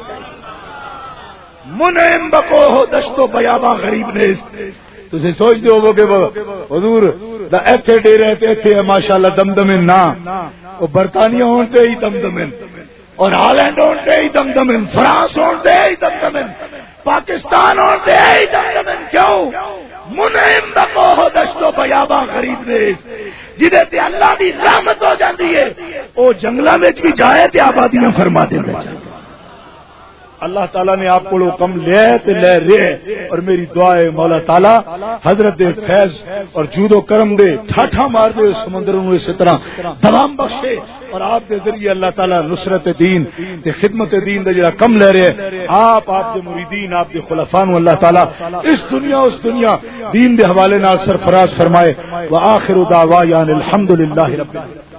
منعم بکو ہو دشتو بیاباں غریب نے تسی سوچ دے ہو کہ حضور دا ایتھے ڈیرے تے ایتھے ماشاءاللہ دمدمن نہ او برطانیہ ہونتے ہی دمدمن، اور ہالینڈ ہونتے ہی دمدمن، فرانس ہونتے ہی دمدمن، پاکستان ہونتے ہی دمدمن، کیوں؟ منعم بکو ہو دشتو بیاباں غریب نے جدے تے اللہ دی رحمت ہو جاندی ہے او جنگلاں وچ بھی جائے تے آبادیاں فرما دیندا ہے۔ اللہ تعالیٰ نے آپ کو حکم لے تے لے رہے، اور میری دعا ہے مولا تعالیٰ حضرت دے فیض اور جود و کرم دے ٹھاٹھا مار دے سمندروں اسی طرح دوام بخشے، اور آپ دے ذریعے اللہ تعالیٰ نصرت دین تے خدمت دین دے جڑا کم لے رہے آپ دے مریدین آپ دے خلفاء اللہ تعالیٰ اس دنیا دین دے حوالے نال سرفراز فرمائے۔ وآخر دعوانا الحمدللہ رب العالمین۔